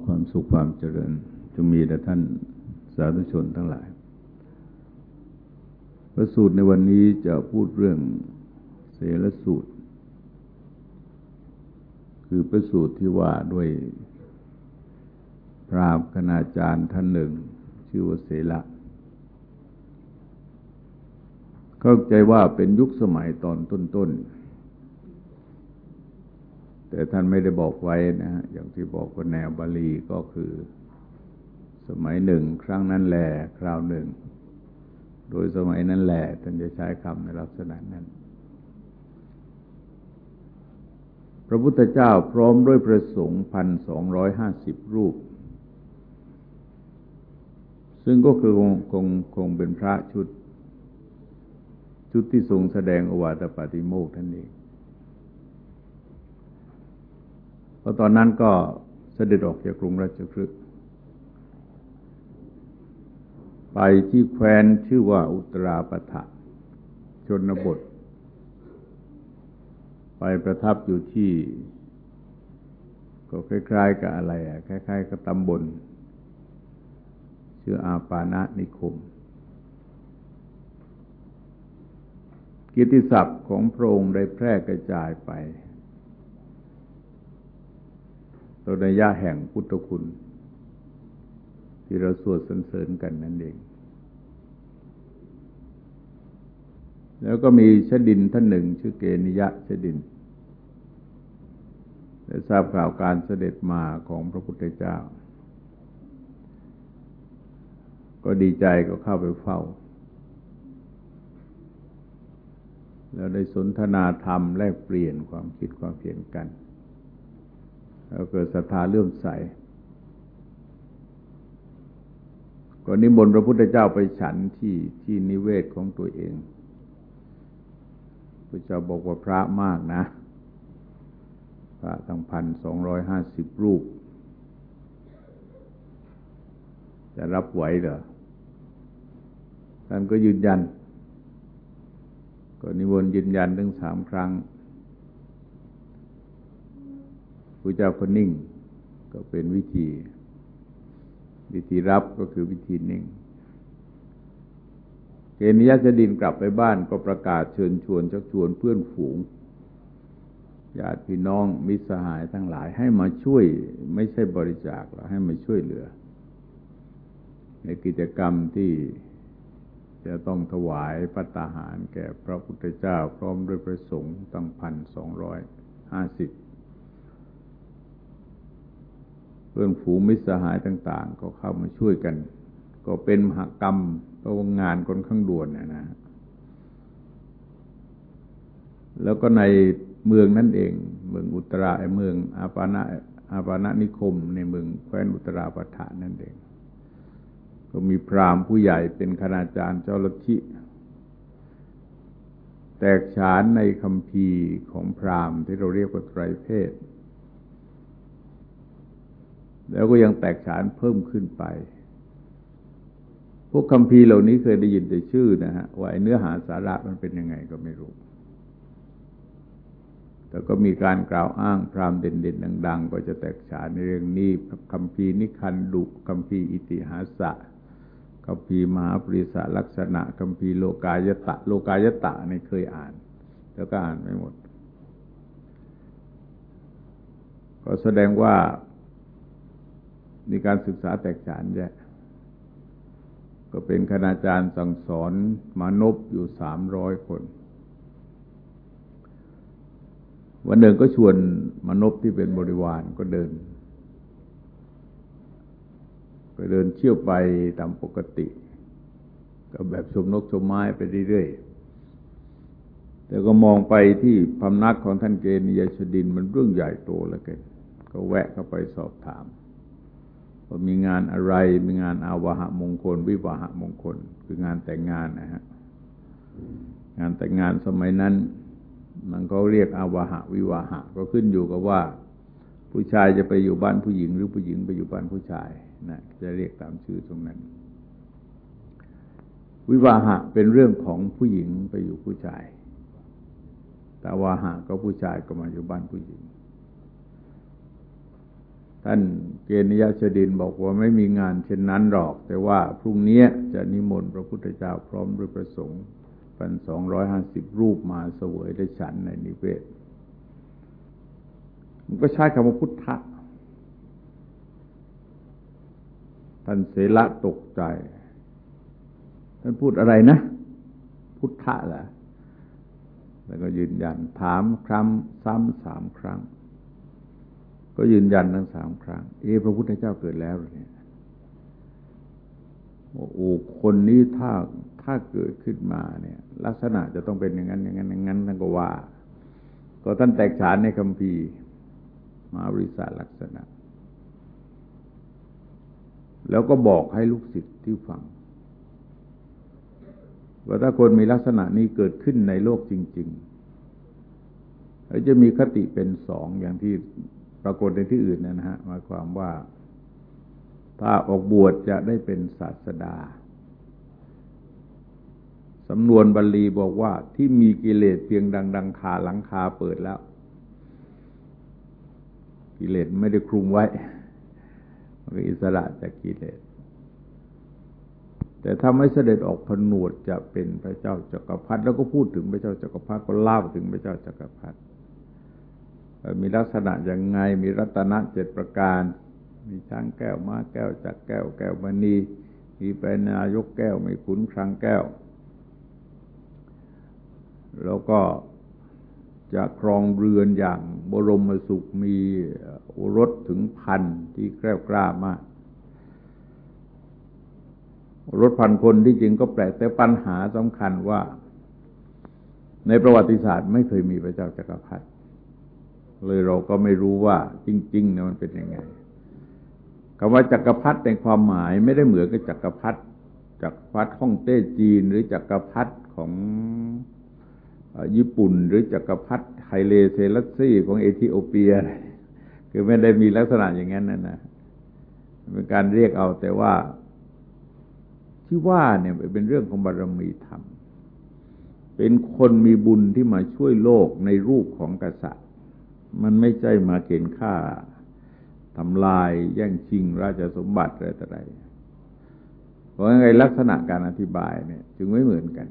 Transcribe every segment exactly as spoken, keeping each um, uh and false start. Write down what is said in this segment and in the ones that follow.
ความสุขความเจริญจงมีแด่ท่านสาธุชนทั้งหลายพระสูตรในวันนี้จะพูดเรื่องเสลสูตรคือพระสูตรที่ว่าด้วยพราหมณ์คณาจารย์ท่านหนึ่งชื่อว่าเสละเข้าใจว่าเป็นยุคสมัยตอนต้นๆแต่ท่านไม่ได้บอกไว้นะฮะอย่างที่บอกว่าแนวบาลีก็คือสมัยหนึ่งครั้งนั้นแลคราวหนึ่งโดยสมัยนั้นแหละท่านจะใช้คำในลักษณะนั้นพระพุทธเจ้าพร้อมด้วยพระสงฆ์พันสองร้อยห้าสิบรูปซึ่งก็คือคงคงคงเป็นพระชุดชุดที่ทรงแสดงโอวาทปาติโมกข์ท่านเองเพราะตอนนั้นก็เสด็จออกจากกรุงราชคฤห์ไปที่แคว้นชื่อว่าอุตราปถะชนบทไปประทับอยู่ที่ก็คล้ายๆกับอะไรอ่ะคล้ายๆกับตำบลชื่ออาปานะนิคมกิตติศัพท์ของพระองค์ได้แพร่กระจายไปโดยนัยยะแห่งพุทธคุณที่เราสวดสรรเสริญกันนั่นเองแล้วก็มีชดินท่านหนึ่งชื่อเกณิยะชดินได้ทราบข่าวการเสด็จมาของพระพุทธเจ้าก็ดีใจก็เข้าไปเฝ้าแล้วได้สนทนาธรรมแลกเปลี่ยนความคิดความเห็นกันแล้วเกิดศรัทธาเลื่อมใสก็นิมนต์พระพุทธเจ้าไปฉันที่ที่นิเวศของตัวเองพระเจ้าบอกว่าพระมากนะพระตั้งพันสองร้อยห้าสิบรูปจะรับไหวเหรอท่านก็ยืนยันก็นิมนต์ยืนยันถึงสามครั้งพระเจ้าก็นิ่งก็เป็นวิธีวิธีรับก็คือวิธีนิ่งเกณิยะชดินกลับไปบ้านก็ประกาศเชิญชวนชักชวนเพื่อนฝูงญาติพี่น้องมิตรสหายทั้งหลายให้มาช่วยไม่ใช่บริจาคหรอกให้มาช่วยเหลือในกิจกรรมที่จะต้องถวายภัตตาหารแก่พระพุทธเจ้าพร้อมด้วยพระสงฆ์ตั้งพันสองร้อยห้าสิบเพื่อนฝูงมิตรสหายต่างๆก็เข้ามาช่วยกันก็เป็นมหกรรมเพราะว่างานค่อนข้างด่วนนะนะแล้วก็ในเมืองนั่นเองเมืองอุตราเมืองอาปานะอาปานะนิคมในเมืองแคว้นอุตราปถะนั่นเองก็มีพราหมณ์ผู้ใหญ่เป็นคณาจารย์เจ้าลัทธิแตกฉานในคัมภีร์ของพราหมณ์ที่เราเรียกว่าไตรเพศแล้วก็ยังแตกฉานเพิ่มขึ้นไปพวกคัมภีร์เหล่านี้เคยได้ยินแต่ชื่อนะฮะว่าเนื้อหาสาระมันเป็นยังไงก็ไม่รู้แต่ก็มีการกล่าวอ้างพราหมณ์เด่นๆดังๆก็จะแตกฉานในเรื่องนี้คัมภีร์นิคันดุคัมภีร์อิติหาสะคัมภีร์มหาปริศลักษณะคัมภีร์โลกายตะโลกายตะนี่เคยอ่านแล้วก็อ่านไม่หมดก็แสดงว่ามีการศึกษาแตกฉานแยะก็เป็นคณาจารย์สั่งสอนมานพอยู่สามร้อยคนวันหนึ่งก็ชวนมานพที่เป็นบริวารก็เดินก็เดินเที่ยวไปตามปกติก็แบบชมนกชมไม้ไปเรื่อยๆแต่ก็มองไปที่พำนักของท่านเกณิยะชดินมันเรื่องใหญ่โตเหลือเกินก็แวะเข้าไปสอบถามว่ามีงานอะไรมีงานอาวาหะมงคลวิวาหะมงคลคืองานแต่งงานนะฮะงานแต่งงานสมัยนั้นมันก็เรียกอาวาหะวิวาหะก็ขึ้นอยู่กับว่าผู้ชายจะไปอยู่บ้านผู้หญิงหรือผู้หญิงไปอยู่บ้านผู้ชายนะจะเรียกตามชื่อตรงนั้นวิวาหะเป็นเรื่องของผู้หญิงไปอยู่ผู้ชายแต่วาหะก็ผู้ชายก็มาอยู่บ้านผู้หญิงท่านเกณยชดินบอกว่าไม่มีงานเช่นนั้นหรอกแต่ว่าพรุ่งนี้จะนิมนต์พระพุทธเจ้าพร้อมด้วยพระสงฆ์พันสองร้อยห้าสิบรูปมาเสวยได้ฉันในนิเวศมันก็ใช้คำว่าพุทธะท่านเสละตกใจท่านพูดอะไรนะพุทธะเหรอแล้วก็ยืนยันถามครั้งซ้ำสามครั้งก็ยืนยันทั้งสามครั้งเอพระพุทธเจ้าเกิดแล้วเนี่ยโอ้คนนี้ถ้าถ้าเกิดขึ้นมาเนี่ยลักษณะจะต้องเป็นอย่างนั้นอย่างนั้นอย่างนั้นท่านก็ว่าก็ท่านแตกฉานในคัมภีร์มหาวิริสาลักษณะแล้วก็บอกให้ลูกศิษย์ที่ฟังว่าถ้าคนมีลักษณะนี้เกิดขึ้นในโลกจริงๆแล้วจะมีคติเป็นสองอย่างที่ปรากฏในที่อื่นนะฮะหมายความว่าถ้าออกบวชจะได้เป็นศาสดาสำนวนบาลีบอกว่าที่มีกิเลสเพียงดังดังคาหลังคาเปิดแล้วกิเลสไม่ได้คลุมไว้มันก็อิสระจากกิเลสแต่ถ้าไม่เสด็จออกผนวดจะเป็นพระเจ้าจักรพรรดิแล้วก็พูดถึงพระเจ้าจักรพรรดิก็เล่าถึงพระเจ้าจักรพรรดิมีลักษณะอย่างไงมีรัตนะเจ็ดประการมีช้างแก้วม้าแก้วจักรแก้วแก้วมณีมีเป็นนายกแก้วมีขุนคลังแก้วแล้วก็จะครองเรือนอย่างบรมสุขมีโอรสถึงพันที่แกล้วกล้ามากรถพันคนที่จริงก็แปลกแต่ปัญหาสำคัญว่าในประวัติศาสตร์ไม่เคยมีพระเจ้าจักรพรรดิเลยเราก็ไม่รู้ว่าจริงๆเนี่ยมันเป็นยังไงคำว่าจักรพรรดิในความหมายไม่ได้เหมือนกับจักรพรรดิจักรพรรดิฮ่องเต้จีนหรือจักรพรรดิของญี่ปุ่นหรือจักรพรรดิไฮเลเซลัสซีของเอธิโอเปียคือไม่ได้มีลักษณะอย่างนั้นนะนะเป็นการเรียกเอาแต่ว่าที่ว่าเนี่ยเป็นเรื่องของบารมีธรรมเป็นคนมีบุญที่มาช่วยโลกในรูปของกษัตริย์มันไม่ใช่มาเข็นฆ่าทำลายแย่งชิงราชสมบัติอะไรต่ออะไรเพราะงั้นไงลักษณะการอธิบายเนี่ยจึงไม่เหมือนกัน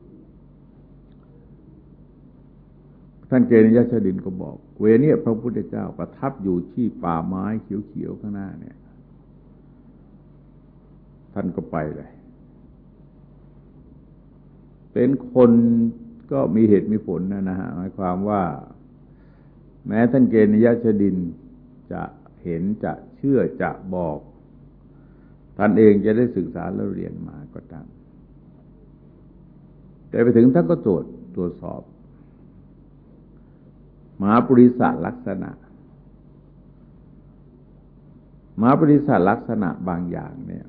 ท่านเกณยชดินก็บอกเวเนี่ยพระพุทธเจ้าประทับอยู่ที่ป่าไม้เขียวๆข้างหน้าเนี่ยท่านก็ไปเลยเป็นคนก็มีเหตุมีผลนะนะฮะหมายความว่าแม้ท่านเกณยชดินจะเห็นจะเชื่อจะบอกท่านเองจะได้ศึกษาแล้วเรียนมาก็ตามแต่ไปถึงท่านก็ตรวจตรวจสอบมหาปุริสลักษณะมหาปุริสลักษณะบางอย่างเนี่ย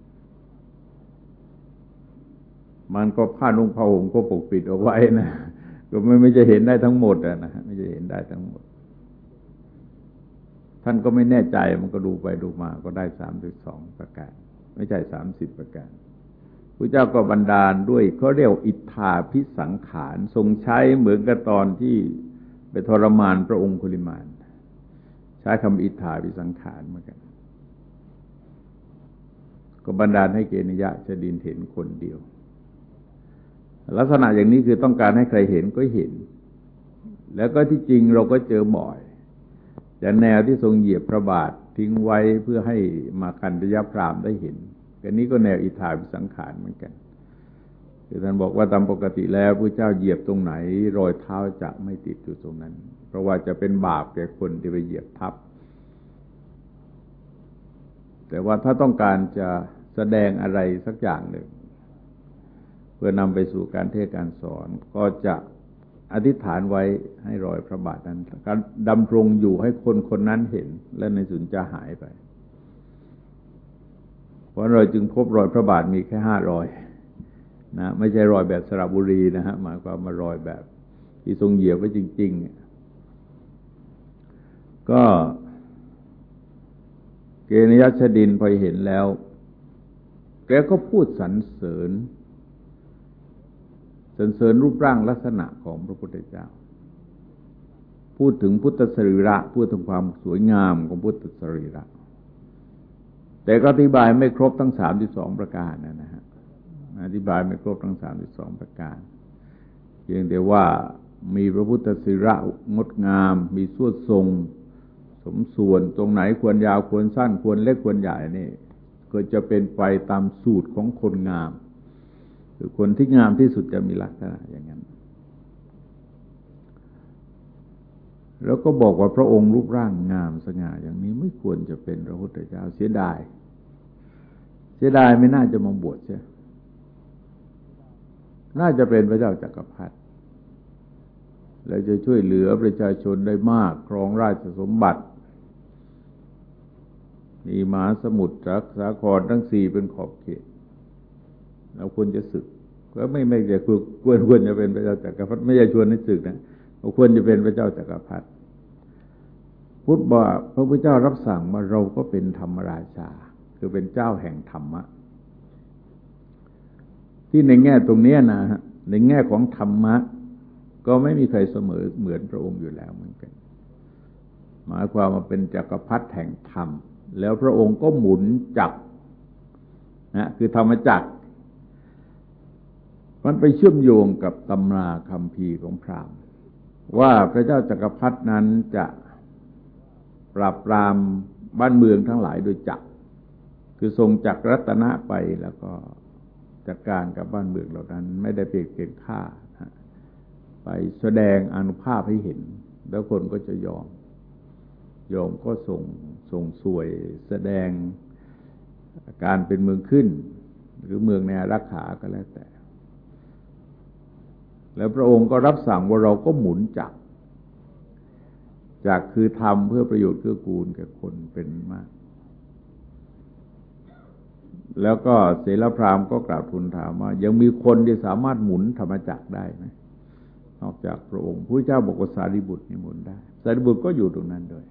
มันก็ผ้านุ่งผ้าห่มก็ปกปิดเอาไว้นะก็ไม่ไม่จะเห็นได้ทั้งหมดนะไม่จะเห็นได้ทั้งหมดท่านก็ไม่แน่ใจมันก็ดูไปดูมาก็ได้สามสิบสองประการไม่ใช่สามสิบประการพระเจ้าก็บันดาลด้วยเขาเรียกอิทธาภิสังขารทรงใช้เหมือนกับตอนที่ไปทรมานพระองคุลิมานใช้คำอิทธาภิสังขารเหมือนกันก็บันดาลให้เกณยชดินเห็นคนเดียวลักษณะอย่างนี้คือต้องการให้ใครเห็นก็เห็นแล้วก็ที่จริงเราก็เจอบ่อยอย่างแนวที่ทรงเหยียบพระบาททิ้งไว้เพื่อให้มาคันธยพราหมณ์ได้เห็นอันนี้ก็แนวอิทธาภิสังขารเหมือนกันคือท่านบอกว่าตามปกติแล้วพระเจ้าเหยียบตรงไหนรอยเท้าจะไม่ติดอยู่ตรงนั้นเพราะว่าจะเป็นบาปแก่คนที่ไปเหยียบทับแต่ว่าถ้าต้องการจะแสดงอะไรสักอย่างหนึ่งเพื่อนำไปสู่การเทศน์การสอนก็จะอธิษฐานไว้ให้รอยพระบาทนั้นการดำรงอยู่ให้คนคนนั้นเห็นและในสุดจะหายไปเพราะเราจึงพบรอยพระบาทมีแค่ห้ารอยนะไม่ใช่รอยแบบสระบุรีนะฮะหมายความว่ารอยแบบที่ทรงเหยียบไว้จริงๆก็เกณยชดินพอเห็นแล้วแกก็พูดสรรเสริญสรรเสริญรูปร่างลักษณะของพระพุทธเจ้าพูดถึงพุทธสรีระพูดถึงความสวยงามของพุทธสรีระแต่ก็อธิบายไม่ครบทั้งสามสิบสองประการนะฮะอธิบายไม่ครบทั้งสามสิบสองประการเพียงแต่ว่ามีพระพุทธสรีระงดงามมีสวดทรงสมส่วนตรงไหนควรยาวควรสั้นควรเล็กควรใหญ่นี่ก็จะเป็นไปตามสูตรของคนงามคือคนที่งามที่สุดจะมีลักษณะอย่างนั้นแล้วก็บอกว่าพระองค์รูปร่างงามสง่าอย่างนี้ไม่ควรจะเป็นพระพุทธเจ้าเสียดายเสียดายไม่น่าจะมาบวชใช่น่าจะเป็นพระเจ้าจักรพรรดิแล้วจะช่วยเหลือประชาชนได้มากครองราชสมบัติมีมหาสมุทรสาครทั้งสี่เป็นขอบเขตเราควรจะศึกก็ไม่ไม่จะควรควรควรจะเป็นพระเจ้าจักรพรรดิไม่ใช่ชวนให้ศึกนะควรจะเป็นพระเจ้าจักรพรรดิพุทธบอกพระพุทธเจ้ารับสั่งมาเราก็เป็นธรรมราชาคือเป็นเจ้าแห่งธรรมะที่ในแง่ตรงนี้นะฮะในแง่ของธรรมะก็ไม่มีใครเสมอเหมือนพระองค์อยู่แล้วเหมือนกันหมายความว่าเป็นจักรพรรดิแห่งธรรมแล้วพระองค์ก็หมุนจักรนะคือธรรมจักรมันไปเชื่อมโยงกับตำราคัมภีร์ของพราหมณ์ว่าพระเจ้าจักรพรรดินั้นจะปราบปรามบ้านเมืองทั้งหลายโดยจักรคือทรงจักรรัตนะไปแล้วก็จัดการกับบ้านเมืองเหล่านั้นไม่ได้เพียงเพียงฆ่าไปแสดงอานุภาพให้เห็นแล้วคนก็จะยอมยอมก็ส่งส่งสวยแสดงการเป็นเมืองขึ้นหรือเมืองในอารักขาก็แล้วแต่แล้วพระองค์ก็รับสั่งว่าเราก็หมุนจักรจักรคือทำเพื่อประโยชน์เกื้อกูลแก่คนเป็นมากแล้วก็เสรพราหมณ์ก็กราบทูลถามว่ายังมีคนที่สามารถหมุนธรรมจักรได้ไหมนอกจากพระองค์พระเจ้าบอกว่าสารีบุตรนี่หมุนได้สารีบุตรก็อยู่ตรงนั้นด้วย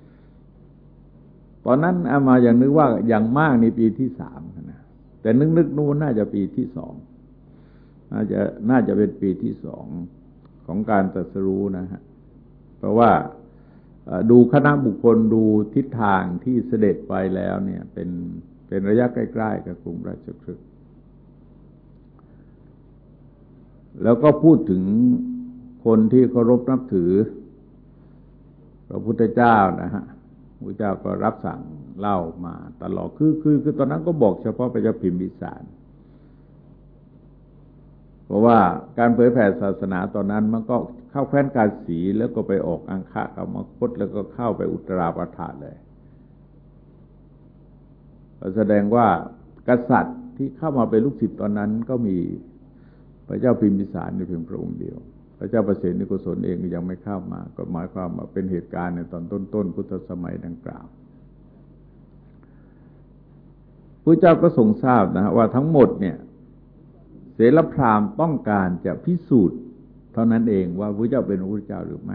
ตอนนั้นอามาอย่างนึกว่าอย่างมากในปีที่สามนะแต่นึกนึกนู้นน่าจะปีที่สองน่าจะน่าจะเป็นปีที่สองของการตรัสรู้นะฮะเพราะว่าดูคณะบุคคลดูทิศทางที่เสด็จไปแล้วเนี่ยเป็นเป็นระยะใกล้ๆกับกรุงราชคฤห์แล้วก็พูดถึงคนที่เคารพนับถือพระพุทธเจ้านะฮะพระเจ้าก็รับสั่งเล่ามาตลอดคือคือคือตอนนั้นก็บอกเฉพาะพระเจ้าพิมพิสารเพราะว่าการเผยแผ่ศาสนาตอนนั้นมันก็เข้าแคว้นกาสีแล้วก็ไปออกอังคะกับมคธแล้วก็เข้าไปอุตราปถาเลยแสดงว่ากษัตริย์ที่เข้ามาเป็นลูกศิษย์ตอนนั้นก็มีพระเจ้าพิมพิสารในเพียงพระองค์เดียวพระเจ้าประเสริฐนิโกศลเองยังไม่เข้ามาก็หมายความว่าเป็นเหตุการณ์ในตอนต้นๆพุทธสมัยดังกล่าวพระเจ้าก็ทรงทราบนะว่าทั้งหมดเนี่ยเสรพราหมณ์ต้องการจะพิสูจน์เท่านั้นเองว่าพระเจ้าเป็นพระพุทธเจ้าหรือไม่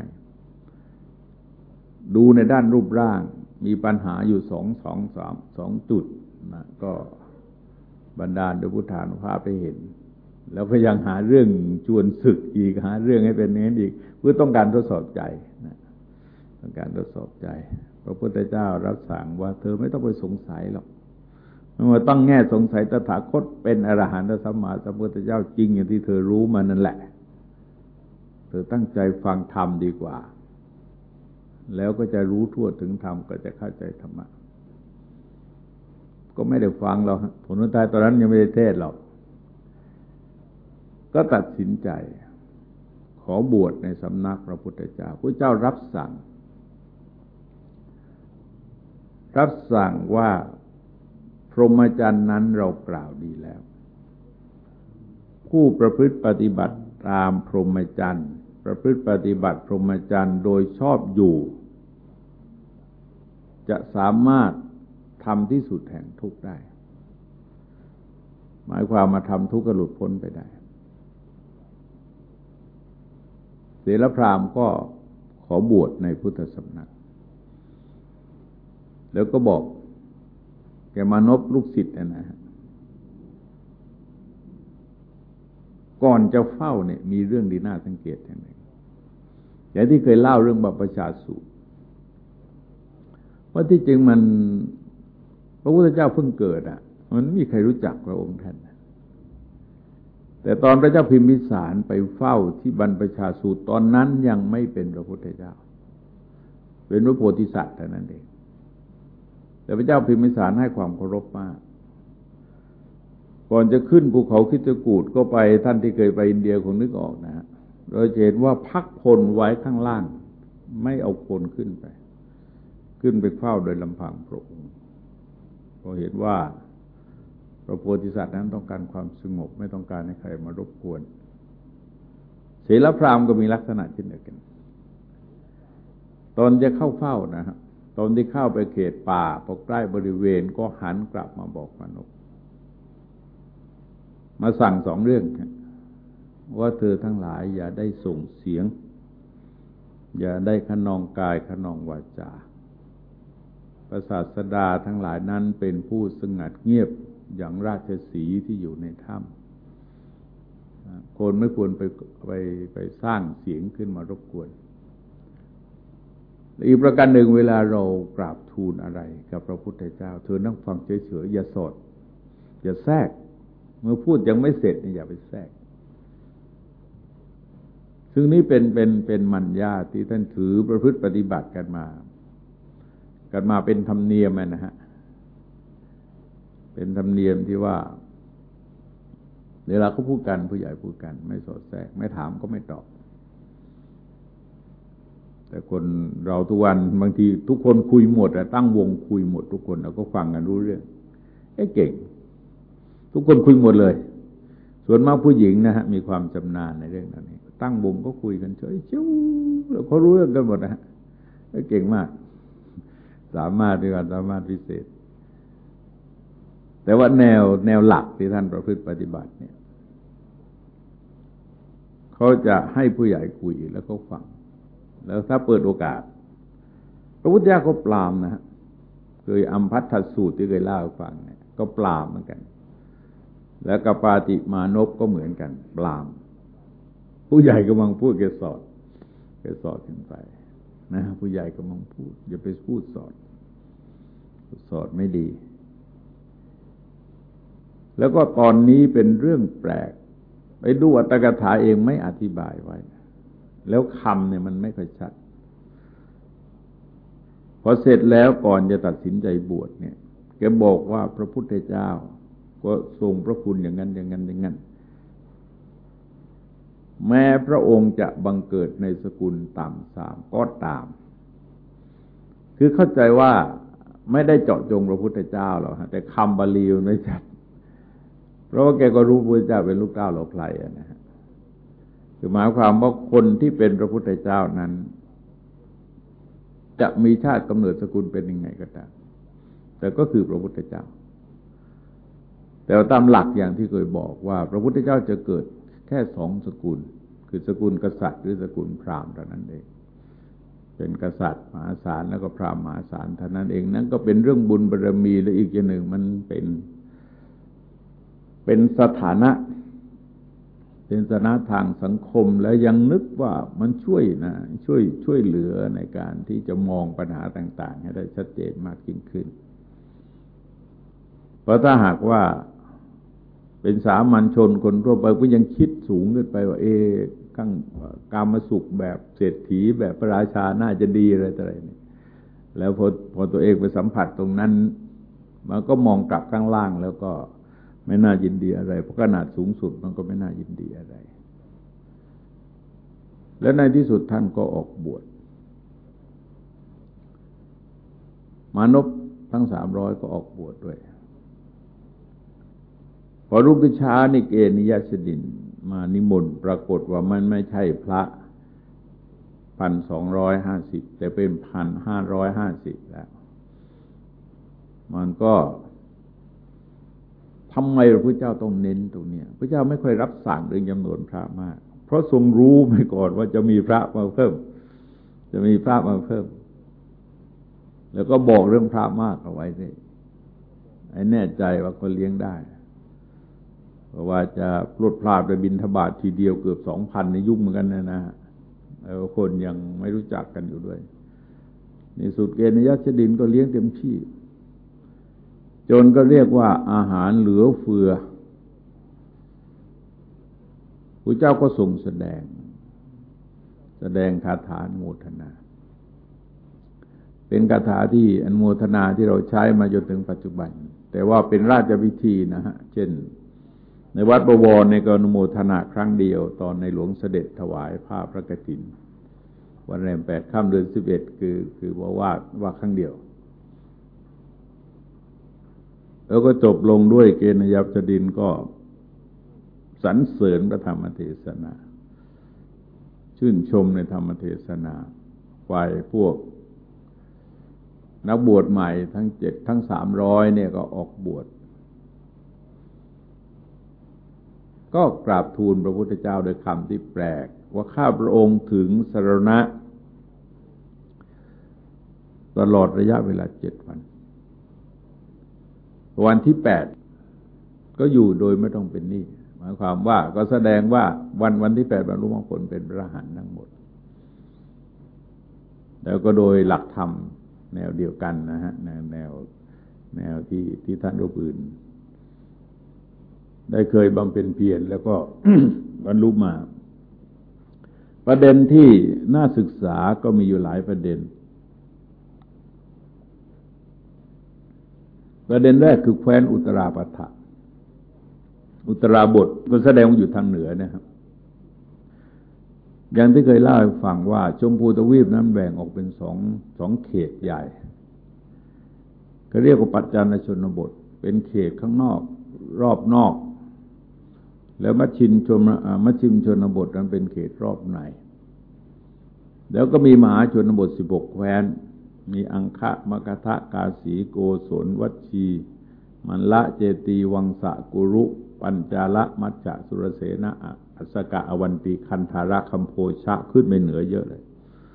ดูในด้านรูปร่างมีปัญหาอยู่สองสองสามสองจุดนะก็บันดาลโดยพุทธานุภาพไปเห็นแล้วก็ยังหาเรื่องชวนศึกอีกหาเรื่องให้เป็นอย่างนั้นอีกเพื่อต้องการทดสอบใจนะต้องการทดสอบใจพระพุทธเจ้ารับสั่งว่าเธอไม่ต้องไปสงสัยหรอกเมื่อต้องแง่สงสัยตถาคตเป็นอรหันตสัมมาสัมพุทธเจ้าจริงอย่างที่เธอรู้มานั่นแหละเธอตั้งใจฟังธรรมดีกว่าแล้วก็จะรู้ทั่วถึงธรรมก็จะเข้าใจธรรมะก็ไม่ได้ฟังหรอกผลสุดท้ายตอนนั้นยังไม่ได้เทศหรอกก็ตัดสินใจขอบวชในสำนักพระพุทธเจ้าพระเจ้ารับสั่งรับสั่งว่าพรหมจรรย์นั้นเรากล่าวดีแล้วผู้ประพฤติปฏิบัติตามพรหมจรรย์ประพฤติปฏิบัติพรหมจรรย์โดยชอบอยู่จะสามารถทำที่สุดแห่งทุกข์ได้หมายความมาทำทุกข์หลุดพ้นไปได้เสรพราหมณ์ก็ขอบวชในพุทธสำนักแล้วก็บอกแกมานพลูกศิษย์นะฮะก่อนจะเฝ้าเนี่ยมีเรื่องดีน่าสังเกตอย่างหนึ่งอย่างที่เคยเล่าเรื่องบัพพชาสูตรว่าที่จริงมันพระพุทธเจ้าเพิ่งเกิดอ่ะมันไม่มีใครรู้จักพระองค์ท่านแต่ตอนพระเจ้าพิมพิสารไปเฝ้าที่บรรพชาสูตรตอนนั้นยังไม่เป็นพระพุทธเจ้าเป็นพระโพธิสัตว์เท่านั้นเองแต่พระเจ้าพิมพิสารให้ความเคารพมากก่อนจะขึ้นภูเขาคิชกูฏก็ไปท่านที่เคยไปอินเดียคงนึกออกนะฮะเราจะเห็นว่าพักพลไว้ข้างล่างไม่เอาคนขึ้นไปขึ้นไปเฝ้าโดยลำพังพระองค์เพราะเห็นว่าพระโพธิสัตว์นั้นต้องการความสงบไม่ต้องการให้ใครมารบกวนเสรพราหมณ์ก็มีลักษณะเช่นเดียวกันตอนจะเข้าเฝ้านะฮะตอนที่เข้าไปเขตป่าพอใกล้บริเวณก็หันกลับมาบอกมนุษย์มาสั่งสองเรื่องว่าเธอทั้งหลายอย่าได้ส่งเสียงอย่าได้ขนองกายขนองวาจาพระศาสดาทั้งหลายนั้นเป็นผู้สงัดเงียบอย่างราชสีห์ที่อยู่ในถ้ำคนไม่ควรไปไปไปสร้างเสียงขึ้นมารบกวนอีกประการหนึ่งเวลาเรากราบทูลอะไรกับพระพุทธเจ้าเธอนั่งฟังเฉยๆอย่าสอดอย่าแทรกเมื่อพูดยังไม่เสร็จอย่าไปแทรกซึ่งนี้เป็นเป็นเป็นมัญญาที่ท่านถือประพฤติปฏิบัติกันมากันมาเป็นธรรมเนียมนะฮะเป็นธรรมเนียมที่ว่าเวลาเขาพูดกันผู้ใหญ่พูดกันไม่สอดแทรกไม่ถามก็ไม่ตอบแต่คนเราทุกวันบางทีทุกคนคุยหมดตั้งวงคุยหมดทุกคนเราก็ฟังกันรู้เรื่องไอ้เก่งทุกคนคุยหมดเลยส่วนมากผู้หญิงนะฮะมีความชำนาญในเรื่องนี้ตั้งวงก็คุยกันเฉยชิวแล้วเขารู้เรื่องกันหมดนะฮะเก่งมากสามารถด้วยกันสามารถพิเศษแต่ว่าแนวแนวหลักที่ท่านประพฤติปฏิบัติเนี่ยเขาจะให้ผู้ใหญ่คุยแล้วก็ฟังแล้วถ้าเปิดโอกาสพระพุทธเจ้าก็ปรามนะฮะเคยอัมพัทธสูตรที่เคยเล่าให้ฟังเนี่ยก็ปรามเหมือนกันแล้วกับปาติมานพก็เหมือนกันปรามผู้ใหญ่กำลังพูดแกสอดแกสอดขึ้นไปนะผู้ใหญ่กำลังพูดอย่าไปพูดสอดสอดไม่ดีแล้วก็ตอนนี้เป็นเรื่องแปลกไปดูอัตถกถาเองไม่อธิบายไว้แล้วคำเนี่ยมันไม่ค่อยชัดพอเสร็จแล้วก่อนจะตัดสินใจบวชเนี่ยแกบอกว่าพระพุทธเจ้าก็ทรงพระคุณอย่างนั้นอย่างนั้นอย่างนั้นแม้พระองค์จะบังเกิดในสกุลต่ำสามก็ตามคือเข้าใจว่าไม่ได้เจาะจงพระพุทธเจ้าหรอกแต่คำบาลีมันไม่ชัดเพราะว่าแกก็รู้พระพุทธเจ้าเป็นลูกเต้าเหล่าไพร่นะฮะคือหมายความว่าคนที่เป็นพระพุทธเจ้านั้นจะมีชาติกำเนิดสกุลเป็นยังไงก็ตามแต่ก็คือพระพุทธเจ้าแต่ตามหลักอย่างที่เคยบอกว่าพระพุทธเจ้าจะเกิดแค่สองสกุลคือสกุลกษัตริย์หรือสกุลพราหมณ์เท่านั้นเองเป็นกษัตริย์มหาศาลแล้วก็พราหมณ์มหาศาลเท่านั้นเองนั่นก็เป็นเรื่องบุญบารมีและอีกอย่างหนึ่งมันเป็นเป็นสถานะเป็นสถานะทางสังคมและยังนึกว่ามันช่วยนะช่วยช่วยเหลือในการที่จะมองปัญหาต่างๆให้ได้ชัดเจนมากยิ่งขึ้นเพราะถ้าหากว่าเป็นสามัญชนคนทั่วไปก็ยังคิดสูงขึ้นไปว่าเอ๊ะข้างกามสุขแบบเศรษฐีแบบพระราชาน่าจะดีอะไรต่ออะไรนี่แล้วพอพอตัวเองไปสัมผัสตรงนั้นมันก็มองกลับข้างล่างแล้วก็ไม่น่ายินดีอะไรเพราะขนาดสูงสุดมันก็ไม่น่ายินดีอะไรและในที่สุดท่านก็ออกบวชมานพทั้งสามร้อยก็ออกบวชด้วยพอรุ่งเช้านี่เกณิยสดินมานิมนต์ปรากฏว่ามันไม่ใช่พระพันสองร้อยห้าสิบแต่เป็นพันห้าร้อยห้าสิบแล้วมันก็ทำไมพระพุทธเจ้าต้องเน้นตรงนี้พระเจ้าไม่ค่อยรับสั่งเรื่องจำนวนพระมากเพราะทรงรู้ไปก่อนว่าจะมีพระมาเพิ่มจะมีพระมาเพิ่มแล้วก็บอกเรื่องพระมากเอาไว้ด้วยให้แน่ใจว่าคนเลี้ยงได้เพราะว่าจะพลดพลาดไปบิณฑบาตทีเดียวเกือบสองพันในยุ่งเหมือนกันนะนะแล้วคนยังไม่รู้จักกันอยู่ด้วยในสุดเกณฑ์ยัชดินก็เลี้ยงเต็มที่จนก็เรียกว่าอาหารเหลือเฟือพระเจ้าก็ทรงแสดงแสดงคาถาอนุโมทนาเป็นคาถาที่อนุโมทนาที่เราใช้มาจนถึงปัจจุบันแต่ว่าเป็นราชพิธีนะฮะเช่นในวัดบวรในก็อนุโมทนาครั้งเดียวตอนในหลวงเสด็จถวายผ้าพระกฐินวันแรมแปดค่ำเดือนสิบเอ็ดคือคือว่าว่าว่าครั้งเดียวแล้วก็จบลงด้วยเกณฑ์ยัชดินก็สรรเสริญพระธรรมเทศนาชื่นชมในธรรมเทศนาฝ่ายพวกนักบวชใหม่ทั้งเจ็ดทั้งสามร้อยเนี่ยก็ออกบวชก็กราบทูลพระพุทธเจ้าโดยคำที่แปลกว่าข้าพระองค์ถึงสรณะตลอดระยะเวลาเจ็ดวันวันที่แปดก็อยู่โดยไม่ต้องเป็นหนี้หมายความว่าก็แสดงว่าวันวันที่แปดบรรลุมรรคผลเป็นพระอรหันต์ทั้งหมดแล้วก็โดยหลักธรรมแนวเดียวกันนะฮะแนวแนวแนวที่ที่ท่านรูปอื่นได้เคยบำเพ็ญเพียรแล้วก็ บรรลุมาประเด็นที่น่าศึกษาก็มีอยู่หลายประเด็นประเด็นแรกคือแคว้นอุตราปถะอุตราบทก็แสดงว่าอยู่ทางเหนือนะครับอย่างที่เคยเล่าให้ฟังว่าชมพูทวีปนั้นแบ่งออกเป็นสองสองเขตใหญ่ก็เรียกว่าปัจจานชนบทเป็นเขตข้างนอกรอบนอกแล้วมัชชิมชนมัชชิมชนบทนั้นเป็นเขตรอบในแล้วก็มีมหาชนบทสิบหกแคว้นมีอังคะมกทะกาสีโกศลวัชชีมันละเจตีวังสะกุรุปัญจาละมัจจะสุรเสนะอัสสกะอวันติคันธาระคัมโพชะขึ้นไปเหนือเยอะเลย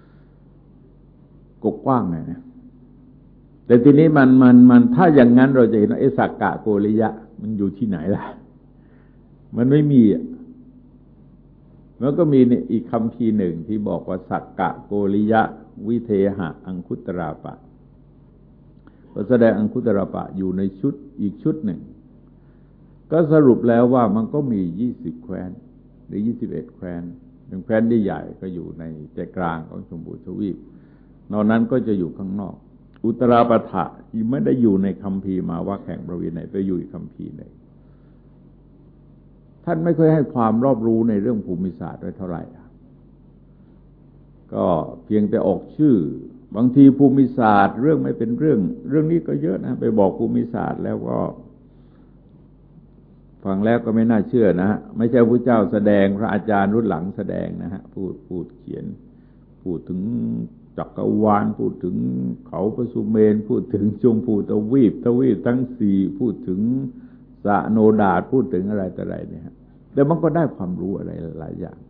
กกว้างไงนะแต่ทีนี้มันมันมันถ้าอย่างนั้นเราจะเห็นว่าไอ้สักกะโกริยะมันอยู่ที่ไหนล่ะมันไม่มีอ่ะมันก็มีเนี่ยอีกคำพีหนึ่งที่บอกว่าสักกะโกริยะวิเทหะอังคุตราปะก็แสดงอังคุตราปะอยู่ในชุดอีกชุดหนึ่งก็สรุปแล้วว่ามันก็มียี่สิบแคว้นหรือยี่สิบเอ็ดแคว้นหนึ่งแคว้นที่ใหญ่ก็อยู่ในใจกลางของชมพูทวีปนอกนั้นก็จะอยู่ข้างนอกอุตราปถะไม่ได้อยู่ในคัมภีร์มาว่าแข่งพระวินัยไปอยู่อีกคัมภีร์หนึ่งท่านไม่เคยให้ความรอบรู้ในเรื่องภูมิศาสตร์ไว้เท่าไหร่ก็เพียงแต่ออกชื่อบางทีภูมิศาสตร์เรื่องไม่เป็นเรื่องเรื่องนี้ก็เยอะนะไปบอกภูมิศาสตร์แล้วก็ฟังแล้วก็ไม่น่าเชื่อนะฮะไม่ใช่พระเจ้าแสดงพระอาจารย์รุ่นหลังแสดงนะฮะพูดพูดเขียนพูดถึงจักรวาลพูดถึงเขาพระสุเมนพูดถึงชมพูทวีปทวีปทั้งสี่พูดถึงสะโนดาษพูดถึงอะไรต่ออะไรเนี่ยแต่มันก็ได้ความรู้อะไรหลายอย่าง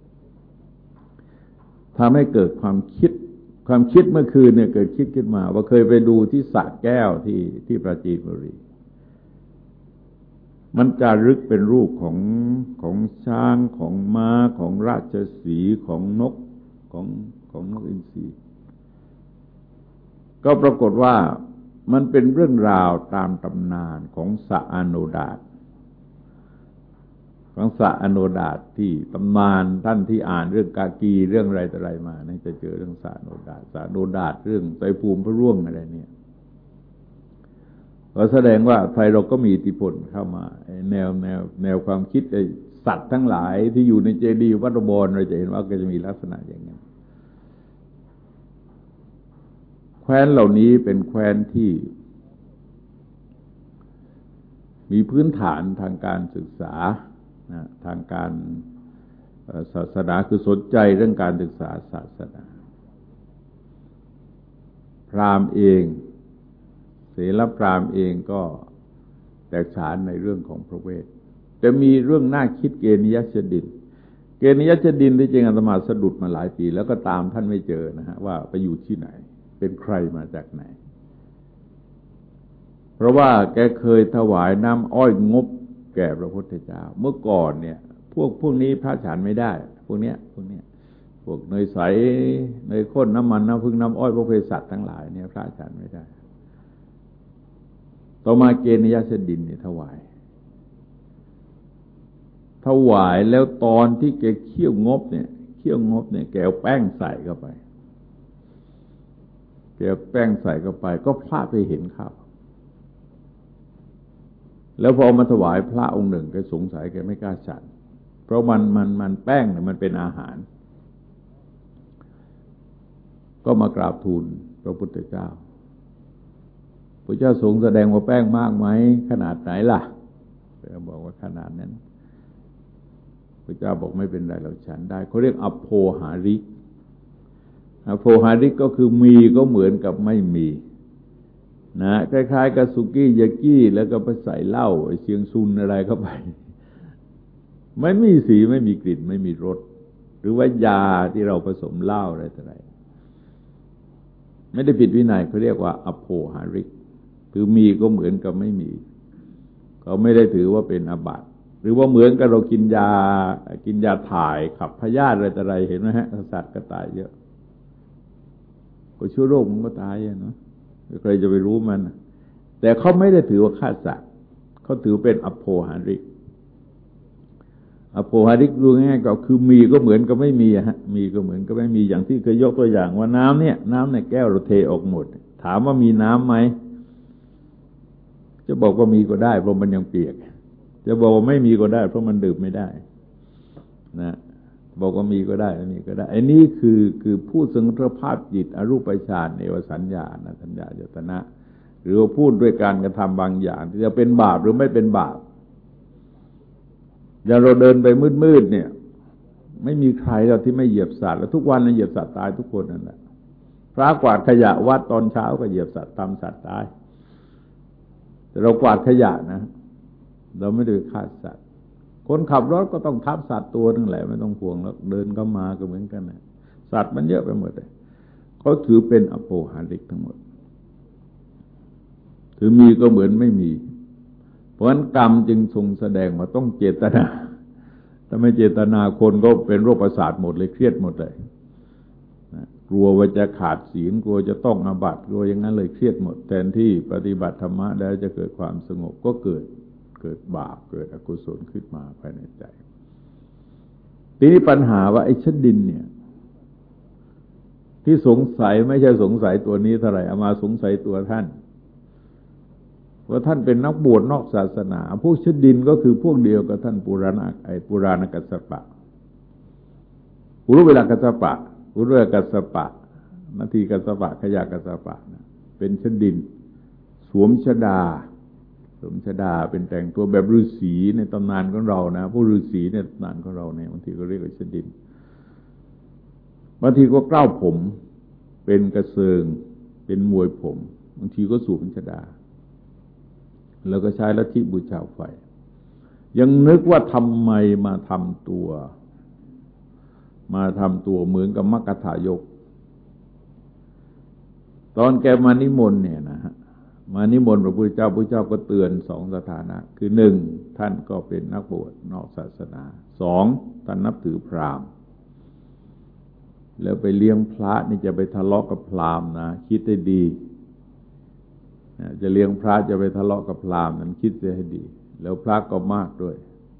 ทำให้เกิดความคิดความคิดเมื่อคืนเนี่ยเกิดคิดขึ้นมาว่าเคยไปดูที่สระแก้วที่ที่ปราจีนบุรีมันจารึกเป็นรูปของของช้างของม้าของราชสีห์ของนกของของนกอินทรีก็ปรากฏว่ามันเป็นเรื่องราวตามตำนานของสะอโนดาตของสะอโนดาตที่ตำนานท่านที่อ่านเรื่องกากีเรื่องอะไรต่ออะไรมาเนี่ยจะเจอเรื่องสะอโนดาตสะอโนดาตเรื่องไตรภูมิพระร่วงอะไรเนี่ยก็แสดงว่าไทยเราก็มีอิทธิพลเข้ามาแนวแนวแนวความคิดไอ้สัตว์ทั้งหลายที่อยู่ในเจดีย์วัดบวรเราจะเห็นว่าก็จะมีลักษณะอย่างนี้แคว้นเหล่านี้เป็นแคว้นที่มีพื้นฐานทางการศึกษานะทางการศาสนาคือสนใจเรื่องการศึกษาศาสนาพราหมณ์เองเสรพราหมณ์เองก็แตกฉานในเรื่องของพระเวทจะมีเรื่องน่าคิดเกณยัชดินเกณยัชดินที่จริงอาตมาสะดุดมาหลายปีแล้วก็ตามท่านไม่เจอนะฮะว่าไปอยู่ที่ไหนเป็นใครมาจากไหนเพราะว่าแกเคยถวายน้ำอ้อยงบแก่พระพุทธเจ้าเมื่อก่อนเนี่ยพวกพวกนี้พระฉันไม่ได้พวกเนี้ยพวกเนี้ยพวกเนยใสเนยข้นน้ำมันน้ำผึ้งน้ำอ้อยพวกเภสัชทั้งหลายเนี่ยพระฉันไม่ได้ต่อมาเกณฑ์นิยสดินเนี่ยถวายถวายแล้วตอนที่แกเคี่ยวงบเนี่ยเคี่ยวงบเนี่ยแกเอาแป้งใส่เข้าไปแกเอาแป้งใส่เข้าไปก็พระไปเห็นข้าวแล้วพอมาถวายพระองค์หนึ่งแกสงสัยแกไม่กล้าฉันเพราะมันมันมันแป้งเนี่ยมันเป็นอาหารก็มากราบทูลพระพุทธเจ้าพระเจ้าทรงแสดงว่าแป้งมากไหมขนาดไหนล่ะพระบอกว่าขนาดนั้นพระเจ้าบอกไม่เป็นไรเราฉันได้เขาเรียกอโภหาริกอโภหาริกก็คือมีก็เหมือนกับไม่มีนะคล้ายๆกับสุกี้ยากี้แล้วก็ไปใส่เหล้าเชียงซุนอะไรเข้าไปไม่มีสีไม่มีกลิ่นไม่มีรสหรือว่ายาที่เราผสมเหล้าอะไรต่ออะไรไม่ได้ผิดวินัยเขาเรียกว่าอโภหาริกคือมีก็เหมือนกับไม่มีเขาไม่ได้ถือว่าเป็นอาบัติหรือว่าเหมือนกับเรากินยากินยาถ่ายขับพยาธิอะไรต่ออะไรเห็นไหมฮะสัตว์ก็ตายเยอะก็เชื้อโรคมันก็ตายเนาะใครจะไปรู้มันแต่เขาไม่ได้ถือว่าฆ่าสัตว์เขาถือเป็นอโภหาริกอโภหาริกดูง่ายๆก็คือมีก็เหมือนกับไม่มีฮะมีก็เหมือนกับไม่มีอย่างที่เคยยกตัวอย่างว่าน้ำเนี่ยน้ำในแก้วเราเทออกหมดถามว่ามีน้ำไหมจะบอกว่ามีก็ได้เพราะมันยังเปียกจะบอกว่าไม่มีก็ได้เพราะมันดื่มไม่ได้นะบอกว่ามีก็ได้ไม่มีก็ได้ไอ้นี่คือคือพูดถึงสภาพจิตอรูปฌานเนวสัญญาณสัญญาจตนะหรือว่าพูดด้วยการกระทำบางอย่างที่จะเป็นบาปหรือไม่เป็นบาปอย่างเราเดินไปมืดๆเนี่ยไม่มีใครเราที่ไม่เหยียบสัตว์แล้วทุกวันเราเหยียบสัตว์ตายทุกคนนั่นแหละพระกวาดขยะวัดตอนเช้าก็เหยียบสัตว์ทำสัตว์ตายแต่เรากวาดขยะนะเราไม่ได้ฆ่าสัตว์คนขับรถก็ต้องทับสัตว์ตัวนึงแหละไม่ต้องห่วงแล้วเดินเข้ามาก็เหมือนกันนะสัตว์มันเยอะไปหมดเลยเขาถือเป็นอโภหาริกทั้งหมดถือมีก็เหมือนไม่มีเพราะฉะนั้นกรรมจึงทรงแสดงว่าต้องเจตนาถ้าไม่เจตนาคนก็เป็นโรคประสาทหมดเลยเครียดหมดเลยนะกลัวว่าจะขาดศีลกลัวจะต้องอาบัติกลัวอย่างนั้นเลยเครียดหมดแทนที่ปฏิบัติธรรมะแล้วจะเกิดความสงบก็เกิดเกิดบาปเกิดอกุศลขึ้นมาภายในใจทีนี้ปัญหาว่าไอ้ชดินเนี่ยที่สงสัยไม่ใช่สงสัยตัวนี้เท่าไหร่เอามาสงสัยตัวท่านว่าท่านเป็นนักบวชนอกศาสนาพวกชดินก็คือพวกเดียวกับท่านปุราณะไอ้ปุราณกัสสปะปุรุเวลากัสสปะปุรุเวลากัสสปะนาทีกัสสปะขยะกัสสปะนะเป็นชดินสวมชฎาสวมชฎาเป็นแต่งตัวแบบฤาษีในตำนานของเรานะพวกฤาษีในตำนานของเราเนี่ยบางทีก็เรียกว่าชดินบางทีก็เกล้าผมเป็นกระเซิงเป็นมวยผมบางทีก็สวมชฎาแล้วก็ใช้ลัทธิบูชาไฟยังนึกว่าทำไมมาทำตัวมาทำตัวเหมือนกับมัคคทายกตอนแกมานิมนต์เนี่ยนะฮะมานิมนต์พระพุทธเจ้าพระพุทธเจ้าก็เตือนสองสถานะคือหนึ่งท่านก็เป็นนักบวชนอกศาสนาสองท่านนับถือพราหมณ์แล้วไปเลี้ยงพระนี่จะไปทะเลาะกับพราหมณ์นะคิดให้ดีจะเลี้ยงพระจะไปทะเลาะกับพราหมณ์นั้นคิดเสียให้ดีแล้วพระก็มากด้วย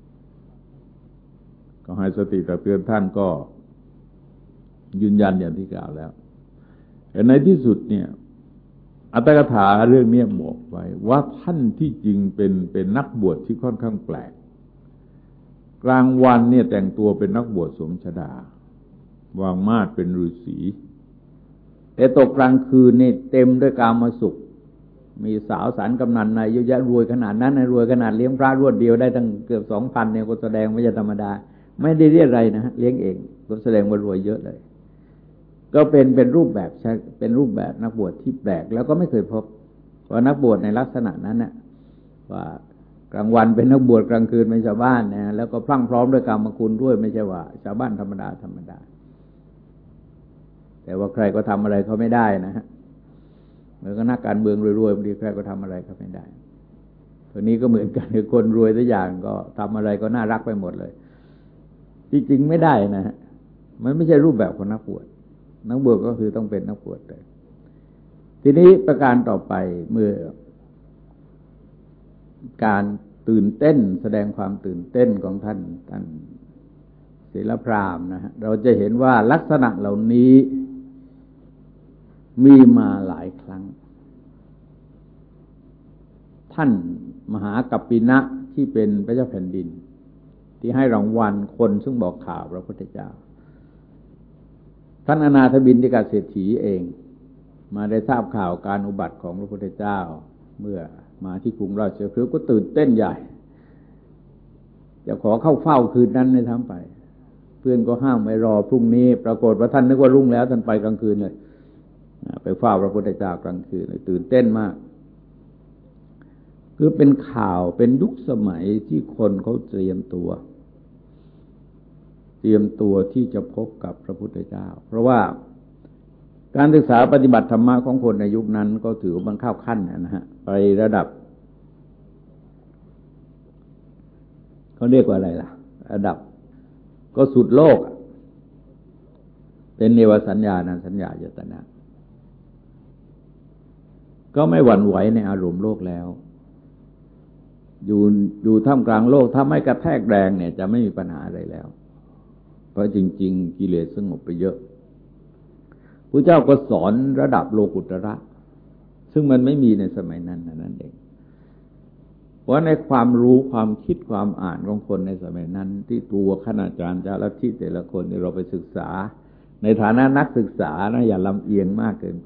ก็ให้สติตักเตือนท่านก็ยืนยันอย่างที่กล่าวแล้วแต่ในที่สุดเนี่ยอัตถกถาเรื่องนี้บอกไว้ว่าท่านที่จริงเป็นเป็นนักบวชที่ค่อนข้างแปลกกลางวันเนี่ยแต่งตัวเป็นนักบวชสวมชฎาวางมาดเป็นฤาษีแต่ตกกลางคืนนี่เต็มด้วยกามสุขมีสาวสันกำนันในเยอะแยะรวยขนาดนั้นรวยขนาดเลี้ยงพระรวดเดียวได้ตั้งเกือบสองพันเนี่ยก็แสดงไม่ใช่ธรรมดาไม่ได้เรียกอะไรนะเลี้ยงเองก็แสดงว่ารวยเยอะเลยก็เป็นเป็นรูปแบบเป็นรูปแบบนักบวชที่แปลกแล้วก็ไม่เคยพบว่านักบวชในลักษณะนั้นน่ะว่ากลางวันเป็นนักบวชกลางคืนเป็นชาวบ้านนะแล้วก็พรั่งพร้อมด้วยกามคุณด้วยไม่ใช่ว่าชาวบ้านธรรมดาธรรมดาแต่ว่าใครก็ทำอะไรเขาไม่ได้นะฮะเหมือนกับนักการเมืองรวยๆบางทีใครก็ทำอะไรเขาไม่ได้ตัวนี้ก็เหมือนกันคือคนรวยทุกอย่างก็ทำอะไรก็น่ารักไปหมดเลยที่จริงไม่ได้นะฮะมันไม่ใช่รูปแบบของนักบวชนักบวชก็คือต้องเป็นนักบวชเลยทีนี้ประการต่อไปเมื่อการตื่นเต้นแสดงความตื่นเต้นของท่านท่านศีลพราหมณ์นะฮะเราจะเห็นว่าลักษณะเหล่านี้มีมาหลายครั้งท่านมหากัปปินะที่เป็นพระเจ้าแผ่นดินที่ให้รางวัลคนซึ่งบอกข่าวพระพุทธเจ้าท่านอนาถบิณฑิกเศรษฐีเองมาได้ทราบข่าวการอุบัติของพระพุทธเจ้าเมื่อมาที่กรุงราชคฤห์ก็ตื่นเต้นใหญ่จะขอเข้าเฝ้าคืนนั้นในทั้งไปเพื่อนก็ห้ามไม่รอพรุ่งนี้ปรากฏว่าท่านนึกว่ารุ่งแล้วท่านไปกลางคืนเลยไปเฝ้าพระพุทธเจ้ากลางคืนเลยตื่นเต้นมากคือเป็นข่าวเป็นยุคสมัยที่คนเขาเตรียมตัวเตรียมตัวที่จะพบกับพระพุทธเจ้าเพราะว่าการศึกษาปฏิบัติธรรมะของคนในยุคนั้นก็ถือว่ามันเข้าขั้นนะฮะไประดับเขาเรียกว่าอะไรล่ะระดับก็สุดโลกเป็นเนวสัญญาณสัญญายตนะก็ไม่หวั่นไหวในอารมณ์โลกแล้วอยู่อยู่ท่ามกลางโลกถ้าไม่กระแทกแรงเนี่ยจะไม่มีปัญหาอะไรแล้วเพราะจริงๆกิเลสสงบไปเยอะพระเจ้าก็สอนระดับโลกุตระซึ่งมันไม่มีในสมัยนั้นนั่นเองเพราะในความรู้ความคิดความอ่านของคนในสมัยนั้นที่ตัวคณาจารย์เจ้าลัทธิแต่ละคนที่เราไปศึกษาในฐานะนักศึกษานะอย่าลำเอียงมากเกินไป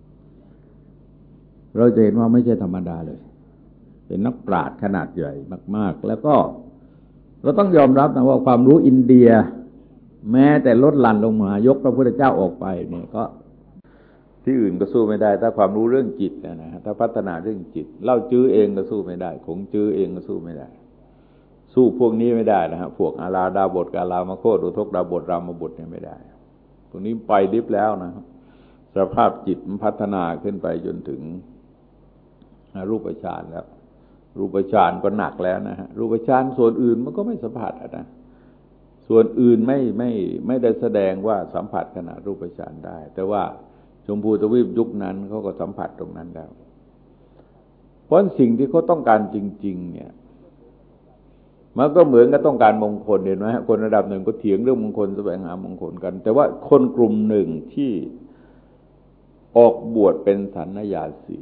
เราจะเห็นว่าไม่ใช่ธรรมดาเลยเป็นนักปราชญ์ขนาดใหญ่มากๆแล้วก็เราต้องยอมรับนะว่าความรู้อินเดียแม้แต่ลดหลั่นลงมายกพระพุทธเจ้าออกไปเนี่ยก็ที่อื่นก็สู้ไม่ได้ถ้าความรู้เรื่องจิตนะฮะถ้าพัฒนาเรื่องจิตเล่าจื้อเองก็สู้ไม่ได้คงจื้อเองก็สู้ไม่ได้สู้พวกนี้ไม่ได้นะฮะพวกอาราดาบทกาลามโคตอุทกดาบทรามบทเนี่ยไม่ได้พวกนี้ไปดิบแล้วนะครับสภาพจิตมันพัฒนาขึ้นไปจนถึงรูปฌานแล้วรูปฌานก็หนักแล้วนะฮะรูปฌานส่วนอื่นมันก็ไม่สัมผัสนะส่วนอื่นไม่ไม่ไม่ได้แสดงว่าสัมผัสขณะรูปฌานได้แต่ว่าชมพูทวีปยุคนั้นเขาก็สัมผัสตรงนั้นแล้วเพราะสิ่งที่เขาต้องการจริงๆเนี่ยมันก็เหมือนกับต้องการมงคลเห็นไหมฮะคนระดับหนึ่งก็เถียงเรื่องมงคลแสวงหามงคลกันแต่ว่าคนกลุ่มหนึ่งที่ออกบวชเป็นสันนยาสี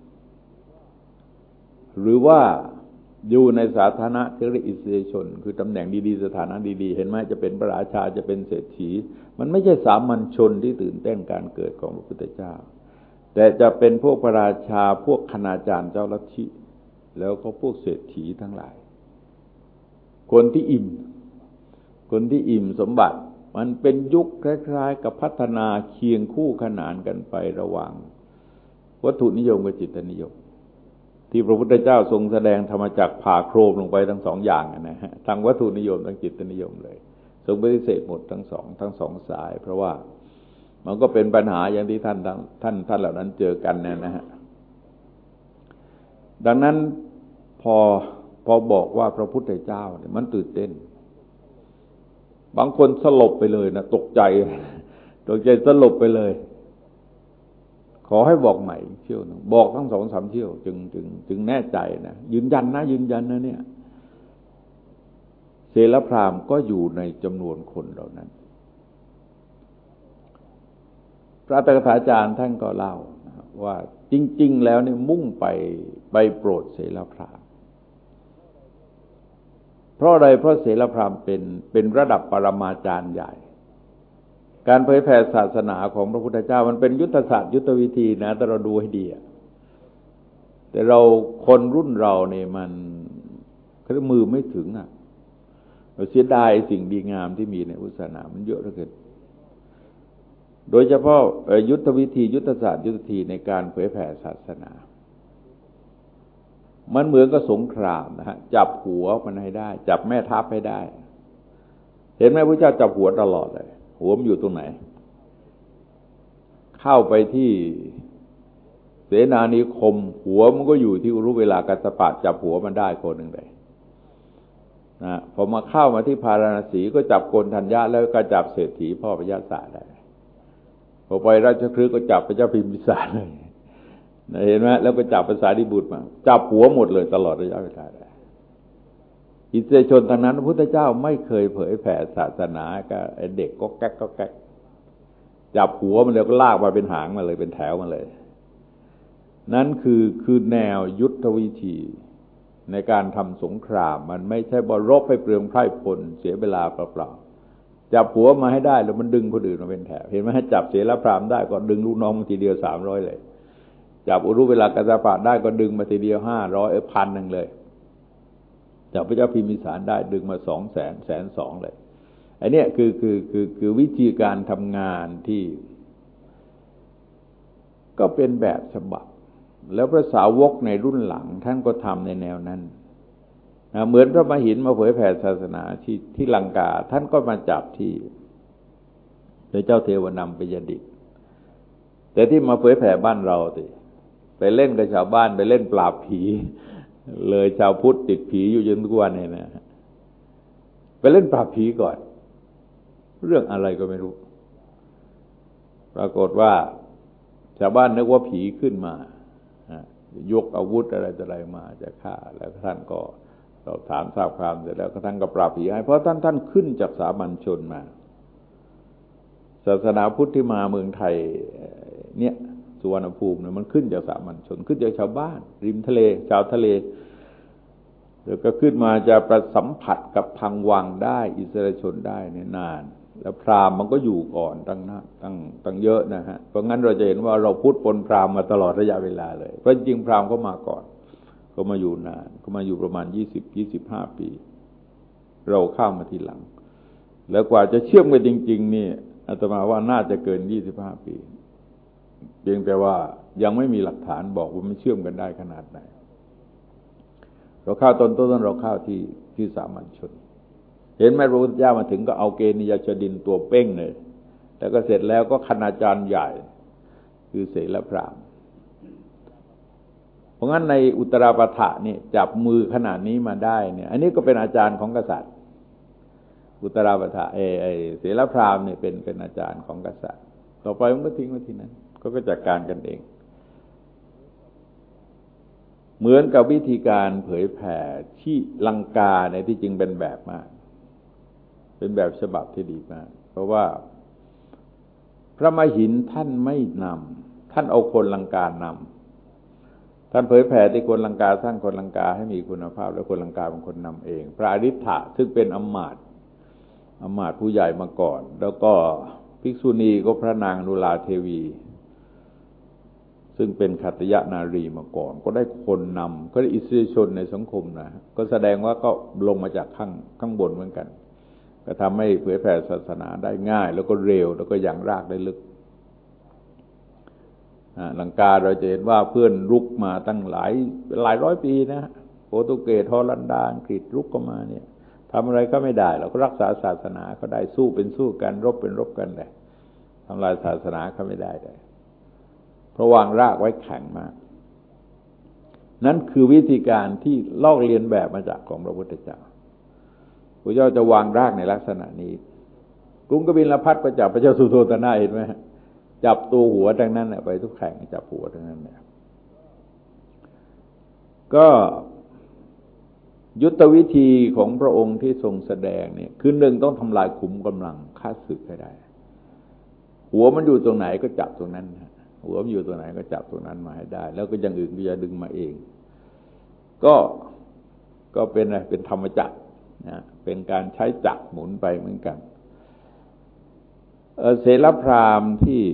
หรือว่าอยู่ในสาธารณะที่เรียกอิสริยชนคือตำแหน่งดีๆสถานะดีๆเห็นไหมจะเป็นพระราชาจะเป็นเศรษฐีมันไม่ใช่สามัญชนที่ตื่นเต้นการเกิดของพระพุทธเจ้าแต่จะเป็นพวกพระราชาพวกคณาจารย์เจ้าลัทธิแล้วก็พวกเศรษฐีทั้งหลายคนที่อิ่มคนที่อิ่มสมบัติมันเป็นยุคคล้ายๆกับพัฒนาเคียงคู่ขนานกันไประหว่างวัตถุนิยมกับจิตนิยมที่พระพุทธเจ้าทรงแสดงธรรมจักรผ่าโครมลงไปทั้งสองอย่างนะฮะทั้งวัตถุนิยมทั้งจิตนิยมเลยทรงปฏิเสธหมดทั้งสองทั้งสองสายเพราะว่ามันก็เป็นปัญหาอย่างที่ท่านท่านท่านเหล่านั้นเจอกันเนี่ยนะฮะดังนั้นพอพอบอกว่าพระพุทธเจ้าเนี่ยมันตื่นเต้นบางคนสลบไปเลยนะตกใจตกใจสลบไปเลยขอให้บอกใหม่เที่ยวนึงบอกทั้งสองสามเที่ยวจึงจึงจึงแน่ใจนะยืนยันนะยืนยันนะเนี่ยเสรพราหมณ์ก็อยู่ในจำนวนคนเหล่านั้นพระอัตถกถาจารย์ท่านก็เล่าว่าจริงๆแล้วเนี่ยมุ่งไปไปโปรดเสรพราหมณ์เพราะอะไรเพราะเสรพราหมณ์เป็นเป็นระดับปรมาจารย์ใหญ่การเผยแผ่ศาสนาของพระพุทธเจ้ามันเป็นยุทธศาสตร์ยุทธวิธีนะแต่เราดูให้ดีแต่เราคนรุ่นเราเนี่ยมันมือไม่ถึงอ่ะเราเสียดายสิ่งดีงามที่มีในพุทธศาสนามันเยอะเหลือเกินโดยเฉพาะยุทธวิธียุทธศาสตร์ยุทธวิธีในการเผยแผ่ศาสนามันเหมือนกับสงครามนะฮะจับหัวมันให้ได้จับแม่ทัพให้ได้เห็นไหมพระเจ้าจับหัวตลอดเลยหัวมันอยู่ตรงไหนเข้าไปที่เสนานิคมหัวมันก็อยู่ที่รู้เวลากัสสปะจับหัวมันได้คนหนึ่งเลยนะพอมาเข้ามาที่พาราณสีก็จับโกณฑัญญะแล้วก็จับเศรษฐีพ่อพญาศาได้พอไปราชคฤห์ก็จับพระเจ้าพิมพิสารเลยเห็นไหมแล้วก็จับภาษาดิบุตรมาจับหัวหมดเลยตลอดระยะเวลาได้อิสระชนทางนั้นพระพุทธเจ้าไม่เคยเผยแผ่ศาสนากับเด็กก็แก๊กก็แก๊กจับหัวมันแล้วก็ลากมาเป็นหางมาเลยเป็นแถวมาเลยนั่นคือคือแนวยุทธวิธีในการทำสงครามมันไม่ใช่บรรบให้เปลืองไพร่พลเสียเวลาเปล่าๆจับหัวมาให้ได้แล้วมันดึงคนอื่นมาเป็นแถวเห็นไหมให้จับเสรพราหมณ์ได้ก็ดึงลูกน้องทีเดียวสามร้อยเลยจับอุรุเวลากัสสปะได้ก็ดึงมาทีเดียวห้าร้อยเออพันหนึ่งเลยจับพระเจ้าพิมพิสารได้ดึงมาสองแสนแสนสองเลยอันนี้คือคือคือคือวิธีการทำงานที่ก็เป็นแบบฉบับแล้วพระสาวกในรุ่นหลังท่านก็ทำในแนวนั้นนะเหมือนพระมหินมาเผยแผ่ศาสนาที่ที่ลังกาท่านก็มาจับที่พระเจ้าเทวนัมปิยดิษฐ์แต่ที่มาเผยแผ่บ้านเราสิไปเล่นกับชาวบ้านไปเล่นปราบผีเลยชาวพุทธติดผีอยู่จนทุกวันนี้นะไปเล่นปราบผีก่อนเรื่องอะไรก็ไม่รู้ปรากฏว่าชาวบ้านนึกว่าผีขึ้นมายกอาวุธอะไรต่ออะไรมาจะฆ่าแล้วท่านก็สอบถามทราบความเสร็จแล้วท่านก็ปราบผีให้เพราะท่านท่านขึ้นจากสามัญชนมาศาสนาพุทธที่มาเมืองไทยเนี่ยสุวรรณภูมิเนี่ยมันขึ้นจากสามัญชนขึ้นจากชาวบ้านริมทะเลชาวทะเลแล้วก็ขึ้นมาจะประสัมผัสกับทางวังได้อิสระชนได้เนี่ยนานแล้วพราหมณ์มันก็อยู่ก่อนตั้งนะตั้งตั้งเยอะนะฮะเพราะงั้นเราจะเห็นว่าเราพุทธปนพราหมณ์มาตลอดระยะเวลาเลยเพราะจริงพราหมณ์ก็มาก่อนก็มาอยู่นานก็มาอยู่ประมาณยี่สิบ ยี่สิบห้าปีเราเข้ามาทีหลังแล้วกว่าจะเชื่อมกันจริงๆนี่อาตมาว่าน่าจะเกินยี่สิบห้าปีเพียงแต่ว่ายังไม่มีหลักฐานบอกว่ามันเชื่อมกันได้ขนาดไหนเราเข้าตอนต้นเราเข้าที่ที่สามัญชนเห็นไหมพระพุทธเจ้ามาถึงก็เอาเกณฑ์นิยชดินตัวเป้งเลยแล้วก็เสร็จแล้วก็คณาจารย์ใหญ่คือเสรพราหมณ์เพราะงั้นในอุตราปฐะนี่จับมือขนาดนี้มาได้เนี่ยอันนี้ก็เป็นอาจารย์ของกษัตริย์อุตราปฐะเอไอเสรพราหมณ์เนี่ยเป็นเป็นอาจารย์ของกษัตริย์ต่อไปมันก็ทิ้งไว้ที่นั้นก็ก็จัดการกันเองเหมือนกับวิธีการเผยแผ่ที่ลังกาในที่จริงเป็นแบบมากเป็นแบบฉบับที่ดีมากเพราะว่าพระมหินท่านไม่นำท่านเอาคนลังกานำท่านเผยแผ่ที่คนลังกาสร้างคนลังกาให้มีคุณภาพและคนลังกาเป็นคนนำเองพระอริ ทธะซึ่งเป็นอมาตย์อมาตย์ผู้ใหญ่มาก่อนแล้วก็ภิกษุณีก็พระนางนุลาเทวีซึ่งเป็นขัตติยนารีมาก่อนก็ได้คนนำก็ได้อิสริยชนในสังคมนะก็แสดงว่าก็ลงมาจากข้างข้างบนเหมือนกันก็ทำให้เผยแผ่ศาสนาได้ง่ายแล้วก็เร็วแล้วก็ยังรากได้ลึกลังกาเราจะเห็นว่าเพื่อนรุกมาตั้งหลายหลายร้อยปีนะโปรตุเกสฮอลันดาอังกฤษรุกก็มาเนี่ยทำอะไรก็ไม่ได้เราก็รักษาศาสนาก็ได้สู้เป็นสู้กันรบเป็นรบกันเลยทำลายศาสนาเขาไม่ได้เลยเพราะวางรากไว้แข็งมากนั่นคือวิธีการที่ลอกเลียนแบบมาจากของพระพุทธเจ้าพระเจ้าจะวางรากในลักษณะนี้กรุงกบิลพัสก็จับพระเจ้าสุโธทนะเห็นไหมจับตัวหัวทั้งนั้นไปทุกแข่งจับหัวทั้งนั้นเนี่ยก็ยุทธวิธีของพระองค์ที่ทรงแสดงเนี่ยคือหนึ่งต้องทำลายขุมกำลังฆ่าศึกให้ได้หัวมันอยู่ตรงไหนก็จับตรงนั้นหัวมันอยู่ตรงไหนก็จับตรงนั้นมาให้ได้แล้วก็อย่างอื่นก็จะดึงมาเองก็ก็เป็นอะไรเป็นธรรมจักรนะเป็นการใช้จักรหมุนไปเหมือนกันเสรพราหมณ์ที่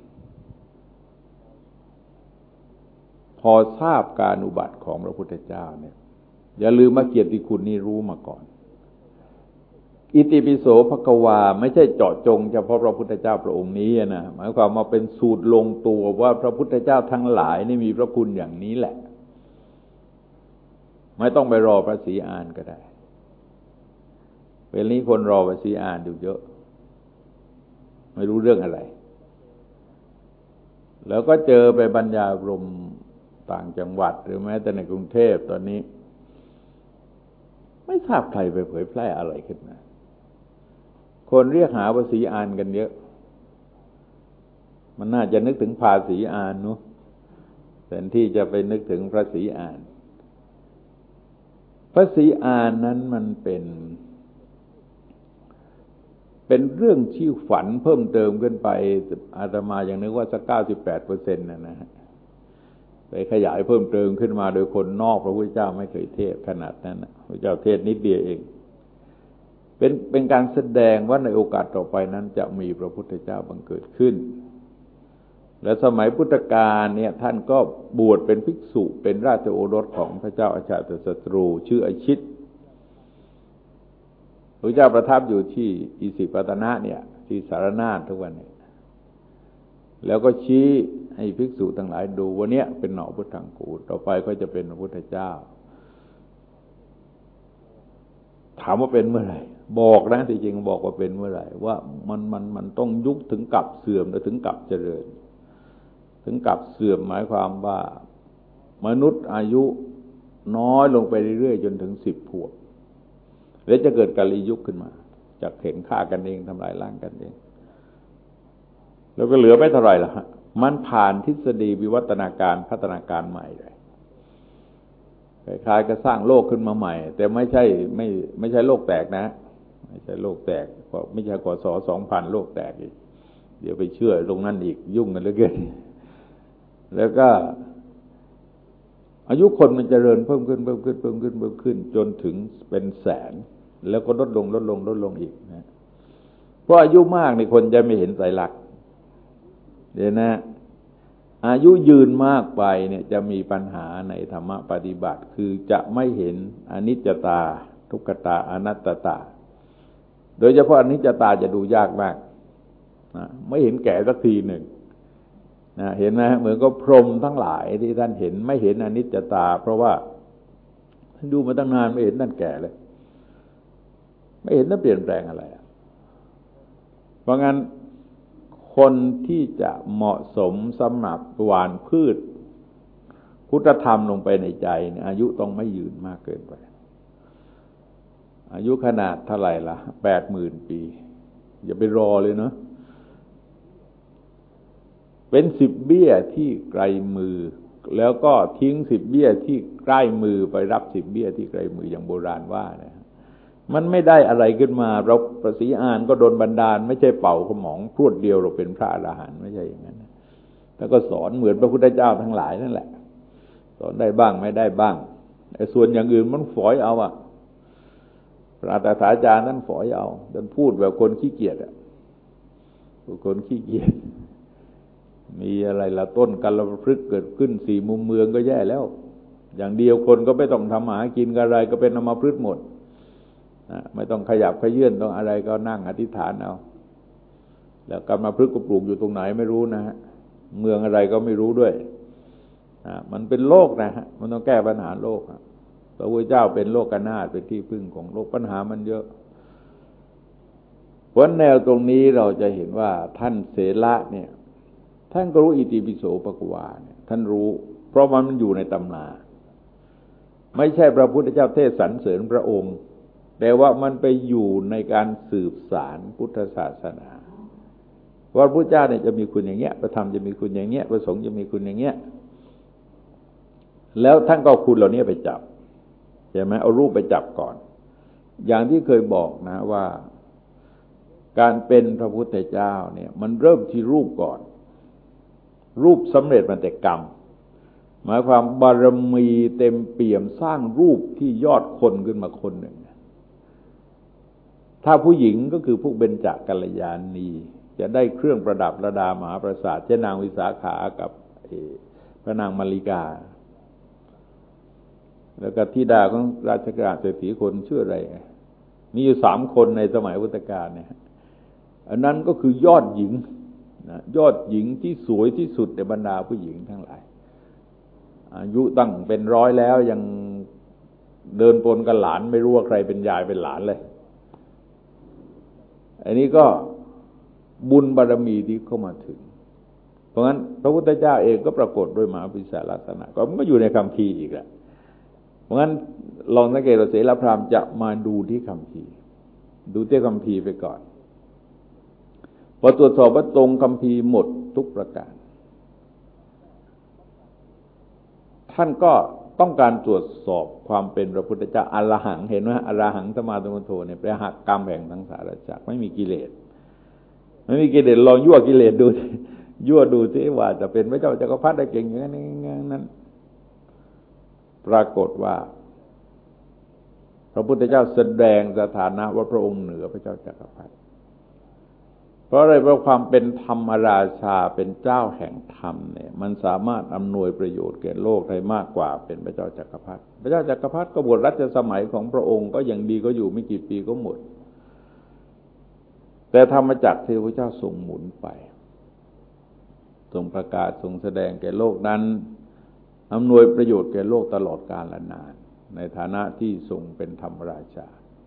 พอทราบการอุบัติของพระพุทธเจ้าเนี่ยอย่าลืมมาเกียรติคุณนี่รู้มาก่อนอิติปิโสภควาไม่ใช่เจาะจงเฉพาะพระพุทธเจ้าพระองค์นี้นะหมายความว่าเป็นสูตรลงตัวว่าพระพุทธเจ้าทั้งหลายนี่มีพระคุณอย่างนี้แหละไม่ต้องไปรอพระศรีอานก็ได้เวลานี้คนรอพระศรีอานอยู่เยอะไม่รู้เรื่องอะไรแล้วก็เจอไปบรรยายรมต่างจังหวัดหรือแม้แต่ในกรุงเทพตอนนี้ไม่ทราบใครไปเผยแพร่อะไรขึ้นมาคนเรียกหาภาษีอานกันเยอะมันน่าจะนึกถึงภาษีอานเนาะแทนที่จะไปนึกถึงพระศรีอานพระศรีอานนั้นมันเป็นเป็นเรื่องที่ฝันเพิ่มเติมขึ้นไปอาตมาอย่างนึกว่าสักเก้าสิบแปดเปอร์เซ็นต์นะนะฮะไปขยายเพิ่มเติมขึ้นมาโดยคนนอกพระพุทธเจ้าไม่เคยเทศขนาดนั้นนะพระเจ้าเทศนิดเดียวเองเป็นเป็นการแสดงว่าในโอกาสต่อไปนั้นจะมีพระพุทธเจ้าบังเกิดขึ้นและสมัยพุทธกาลเนี่ยท่านก็บวชเป็นภิกษุเป็นราชโอรสของพระเจ้าอาชาติศัตรูชื่ออชิตพระเจ้าประทับอยู่ที่อิสิปตนะเนี่ยที่สารนาถทุกวันนี้แล้วก็ชี้ให้ภิกษุทั้งหลายดูว่าเนี้ยเป็นหน่อพุทธังกูต่อไปก็จะเป็นพระพุทธเจ้าถามว่าเป็นเมื่อไหร่บอกนะที่จริงบอกว่าเป็นเมื่อไหร่ว่ามันมันมันต้องยุคถึงกับเสื่อมและถึงกับเจริญถึงกับเสื่อมหมายความว่ามนุษย์อายุน้อยลงไปเรื่อยๆจนถึงสิบขวบแล้วจะเกิดกาลียุคขึ้นมาจากเห็นฆ่ากันเองทำลายล้างกันเองแล้วก็เหลือไม่เท่าไหร่ละฮะมันผ่านทฤษฎีวิวัฒนาการพัฒนาการใหม่เลยคล้ายๆก็สร้างโลกขึ้นมาใหม่แต่ไม่ใช่ไม่ไม่ใช่โลกแตกนะไม่ใช่โลกแตกเพราะไม่ใช่กศสองพันโลกแตกอีกเดี๋ยวไปเชื่อตรงนั้นอีกยุ่งกันเหลือเกินแล้วก็อายุคนมันเจริญเพิ่มขึ้นเพิ่มขึ้นเพิ่มขึ้นเพิ่มขึ้นจนถึงเป็นแสนแล้วก็ลดลงลดลงลดลงอีกนะเพราะอายุมากในคนจะไม่เห็นไตรลักษณ์เดี๋ยวนะอายุยืนมากไปเนี่ยจะมีปัญหาในธรรมปฏิบัติคือจะไม่เห็นอนิจจตาทุกขตาอนัตตาโดยเฉพาะอนิจจตาจะดูยากมากนะไม่เห็นแก่สักทีหนึ่งนะเห็นไหมเหมือนกับพรหมทั้งหลายที่ท่านเห็นไม่เห็นอนิจจตาเพราะว่าท่านดูมาตั้งนานไม่เห็นท่านแก่เลยไม่เห็นท่านเปลี่ยนแปลงอะไรเพราะงั้นคนที่จะเหมาะสมสำหรับหว่านพืชพุทธธรรมลงไปในใจเนี่ยอายุต้องไม่ยืนมากเกินไปอายุขนาดเท่าไหร่ล่ะแปดหมื่นปีอย่าไปรอเลยเนาะเป็นสิบเบี้ยที่ไกลมือแล้วก็ทิ้งสิบเบี้ยที่ใกล้มือไปรับสิบเบี้ยที่ไกลมืออย่างโบราณว่านะมันไม่ได้อะไรขึ้นมาเราพระศรีอานก็โดนบันดาลไม่ใช่เป่าขมองพรวดเดียวเราเป็นพระอรหันต์ไม่ใช่อย่างนั้นแล้วก็สอนเหมือนพระพุทธเจ้าทั้งหลายนั่นแหละสอนได้บ้างไม่ได้บ้างแต่ส่วนอย่างอื่นมันฝอยเอาอะพระตถาจารย์นั้นฝอยเอาเดินพูดแบบคนขี้เกียจอะคนขี้เกียจมีอะไรละต้นกัลปพฤกษ์เกิดขึ้นสี่มุมเมืองก็แย่แล้วอย่างเดียวคนก็ไม่ต้องทำหากินอะไรก็เป็นอัมพฤกษ์หมดไม่ต้องขยับขยื่นต้องอะไรก็นั่งอธิษฐานเอาแล้วกรรมพฤกษ์ก็ปลูกอยู่ตรงไหนไม่รู้นะฮะเมืองอะไรก็ไม่รู้ด้วยมันเป็นโลกนะฮะมันต้องแก้ปัญหาโลกพระพุทธเจ้าเป็นโลกนาถเป็นที่พึ่งของโลกปัญหามันเยอะเพราะแนวตรงนี้เราจะเห็นว่าท่านเสละเนี่ยท่านก็รู้อิติปิโสภควาเนี่ยท่านรู้เพราะมันอยู่ในตำราไม่ใช่พระพุทธเจ้าเทศสรรเสริญพระองค์แต่ว่ามันไปอยู่ในการสืบสารพุทธศาสนาว่าพระพุทธเจ้าเนี่ยจะมีคุณอย่างเงี้ยพระธรรมจะมีคุณอย่างเงี้ยพระสงฆ์จะมีคุณอย่างเงี้ยแล้วท่านก็คุณเหล่านี้ไปจับใช่ไหมเอารูปไปจับก่อนอย่างที่เคยบอกนะว่าการเป็นพระพุทธเจ้าเนี่ยมันเริ่มที่รูปก่อนรูปสำเร็จมาแต่กรรมหมายความบารมีเต็มเปี่ยมสร้างรูปที่ยอดคนขึ้นมาคนหนึ่งถ้าผู้หญิงก็คือพวกเบญจกัลยาณีจะได้เครื่องประดับระดามหาปราสาทเช่นนางวิสาขากับพระนางมาริกาแล้วก็ธิดาของราชกฤห์เศรษฐีคนชื่ออะไรมีอยู่สามคนในสมัยพุทธกาลเนี่ยอันนั้นก็คือยอดหญิงนะยอดหญิงที่สวยที่สุดในบรรดาผู้หญิงทั้งหลายอายุตั้งเป็นร้อยแล้วยังเดินปนกับหลานไม่รู้ว่าใครเป็นยายเป็นหลานเลยอันนี้ก็บุญบารมีที่เข้ามาถึงเพราะงั้นพระพุทธเจ้าเองก็ปรากฏด้วยมหาวิสาลักษณะก็มันก็อยู่ในคัมภีร์อีกแหละเพราะงั้นลองสังเกตว่าเสรีพราหมณ์จะมาดูที่คัมภีร์ดูที่คัมภีร์ไปก่อนพอตรวจสอบว่าตรงคัมภีร์หมดทุกประการท่านก็ต้องการตรวจสอบความเป็นพระพุทธเจ้าอรหังเห็นไหมอรหังสมาธิโทเนี่ยแปลหักกรรมแห่งสังสารวัฏไม่มีกิเลสไม่มีกิเลสลองยั่วกิเลสดูยั่วดูสิว่าจะเป็นพระเจ้าจักรพรรดิได้เก่งอย่างนั้นนั้นปรากฏว่าพระพุทธเจ้าแสดงสถานะว่าพระองค์เหนือพระเจ้าจักรพรรดิเพราะอะไรเพราะความเป็นธรรมราชาเป็นเจ้าแห่งธรรมเนี่ยมันสามารถอำนวยประโยชน์แก่โลกได้มากกว่าเป็นพระเจ้าจักรพรรดิพระเจ้าจักรพรรดิก็บวชรัชสมัยของพระองค์ก็อย่างดีก็อยู่ไม่กี่ปีก็หมดแต่ธรรมจักรที่พระเจ้าทรงหมุนไปทรงประกาศทรงแสดงแก่โลกนั้นอำนวยประโยชน์แก่โลกตลอดกาลนานในฐานะที่ทรงเป็นธรรมราชา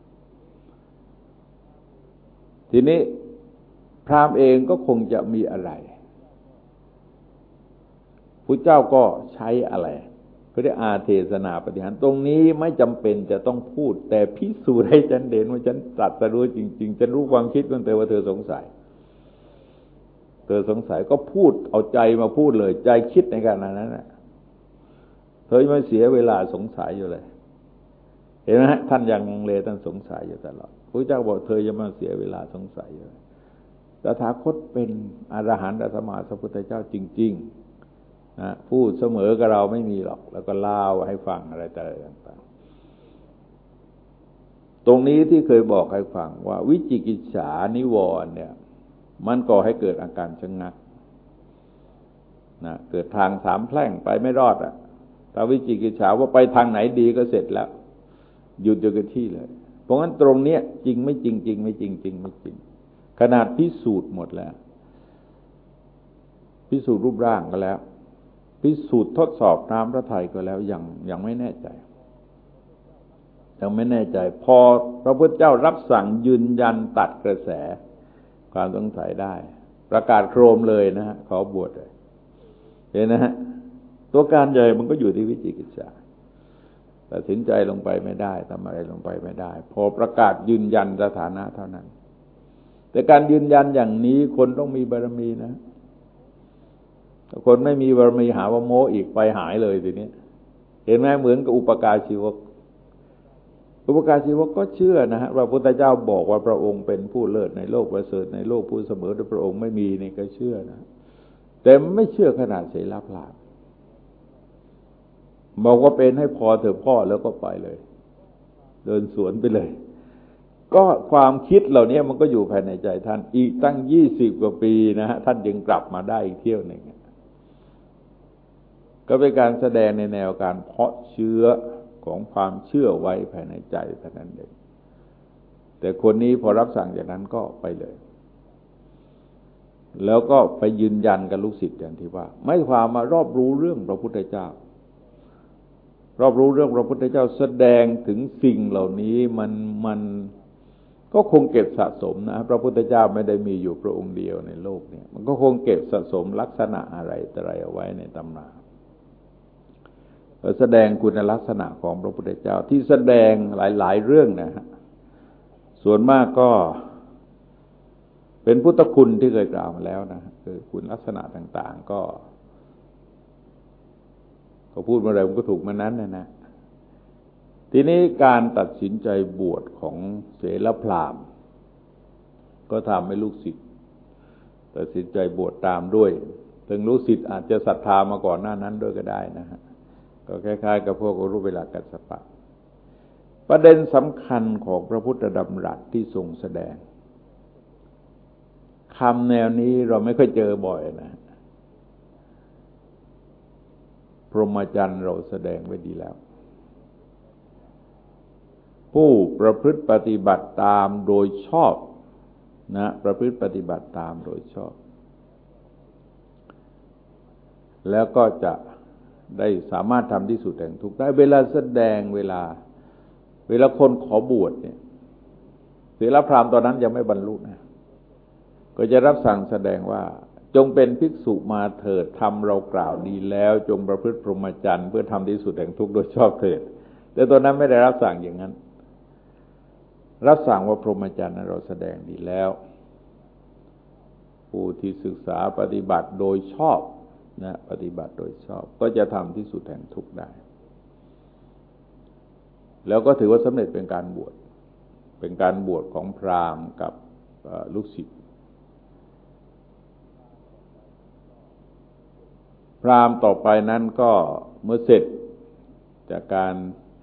ทีนี้พราหมณ์เองก็คงจะมีอะไรพุทธเจ้าก็ใช้อะไรก็ได้อาเทศนาปฏิหารตรงนี้ไม่จำเป็นจะต้องพูดแต่พิสูจน์ให้ฉันเห็นว่าฉันตรัสรู้จริงๆฉันรู้ความคิดของเธอว่าเธอสงสัยเธอสงสัยก็พูดเอาใจมาพูดเลยใจคิดในขณะนั้นน่ะเธอไม่เสียเวลาสงสัยอยู่เลยเห็นไหมท่านยังเลท่านสงสัยอยู่ตลอดพระเจ้าบอกเธออย่ามาเสียเวลาสงสัยอยู่ตถาคตเป็นอรหันตสัมมาสัมพุทธเจ้าจริงๆนะพูดเสมอกับเราไม่มีหรอกแล้วก็เล่าให้ฟังอะไรต่างๆตรงนี้ที่เคยบอกให้ฟังว่าวิจิกิจฉานิวรณ์เนี่ยมันก่อให้เกิดอาการชะงักนะเกิดทางสามแพร่งไปไม่รอดอ่ะถ้าวิจิกิจฉาว่าไปทางไหนดีก็เสร็จแล้วหยุดอยู่กับที่เลยเพราะงั้นตรงเนี้ยจริงไม่จริงจริงไม่จริงจริงไม่จริงขนาดพิสูจน์หมดแล้วพิสูจน์รูปร่างก็แล้วพิสูจน์ทดสอบน้ำพระทัยก็แล้วยังยังไม่แน่ใจยังไม่แน่ใจพอพระพุทธเจ้ารับสั่งยืนยันตัดกระแสความสงสัยได้ประกาศโครมเลยนะฮะขอบวชเลยเห็นนะฮะตัวการใหญ่มันก็อยู่ที่วิจิกิจฉาตัดสินใจลงไปไม่ได้ทำอะไรลงไปไม่ได้พอประกาศยืนยันสถานะเท่านั้นแต่การยืนยันอย่างนี้คนต้องมีบารมีนะคนไม่มีบารมีหาว่าโม้อีกไปหายเลยทีนี้เห็นไหมเหมือนกับอุปการชีวกอุปการชีวกก็เชื่อนะฮะว่าพระพุทธเจ้าบอกว่าพระองค์เป็นผู้เลิศในโลกประเสริฐในโลกผู้เสมอโดยพระองค์ไม่มีนี่ก็เชื่อนะแต่ไม่เชื่อขนาดเสรีพราหมณ์บอกว่าเป็นให้พอเถอะพ่อแล้วก็ไปเลยเดินสวนไปเลยก็ความคิดเหล่านี้มันก็อยู่ภายในใจท่านอีกตั้งยี่สิบกว่าปีนะฮะท่านยังกลับมาได้อีกเที่ยวหนึ่งก็เป็นการแสดงในแนวการเพาะเชื้อของความเชื่อไว้ภายในใจเท่านั้นเองแต่คนนี้พอรับสั่งจากนั้นก็ไปเลยแล้วก็ไปยืนยันกับลูกศิษย์อย่างที่ว่าไม่ความมารอบรู้เรื่องพระพุทธเจ้ารอบรู้เรื่องพระพุทธเจ้าแสดงถึงสิ่งเหล่านี้มันมันก็คงเก็บสะสมนะพระพุทธเจ้าไม่ได้มีอยู่พระองค์เดียวในโลกนี้มันก็คงเก็บสะสมลักษณะอะไรแต่ไรเอาไว้ในตำราแสดงคุณลักษณะของพระพุทธเจ้าที่แสดงหลายๆเรื่องนะฮะส่วนมากก็เป็นพุทธคุณที่เคยกล่าวมาแล้วนะคือคุณลักษณะต่างๆก็ก็พูดมาอะไรมันก็ถูกมานั้นนะนะทีนี้การตัดสินใจบวชของเสรพราหมณ์ก็ทำให้ลูกศิษย์ตัดสินใจบวชตามด้วยถึงลูกศิษย์อาจจะศรัทธามาก่อนหน้านั้นด้วยก็ได้นะฮะก็คล้ายๆกับพวกรูปเวลากัสสปะประเด็นสำคัญของพระพุทธดำรัสที่ทรงแสดงคำแนวนี้เราไม่ค่อยเจอบ่อยนะพรหมจรรย์เราแสดงไว้ดีแล้วผู้ประพฤติปฏิบัติตามโดยชอบนะประพฤติปฏิบัติตามโดยชอบแล้วก็จะได้สามารถทำที่สุดแห่งทุกข์ได้เวลาแสดงเวลาเวลาคนขอบวชเนี่ยเสรพราหมณ์ตอนนั้นยังไม่บรรลุนะก็จะรับสั่งแสดงว่าจงเป็นภิกษุมาเถิดทำเรากล่าวดีแล้วจงประพฤติพรหมจรรย์เพื่อทำที่สุดแห่งทุกข์โดยชอบเถิดแต่ตอนนั้นไม่ได้รับสั่งอย่างนั้นรับสั่งว่าพรหมจรรย์นั้นเราแสดงดีแล้วผู้ที่ศึกษาปฏิบัติโดยชอบนะปฏิบัติโดยชอบก็จะทำที่สุดแห่งทุกข์ได้แล้วก็ถือว่าสำเร็จเป็นการบวชเป็นการบวชของพราหมณ์กับลูกศิษย์พราหมณ์ต่อไปนั้นก็เมื่อเสร็จจากการ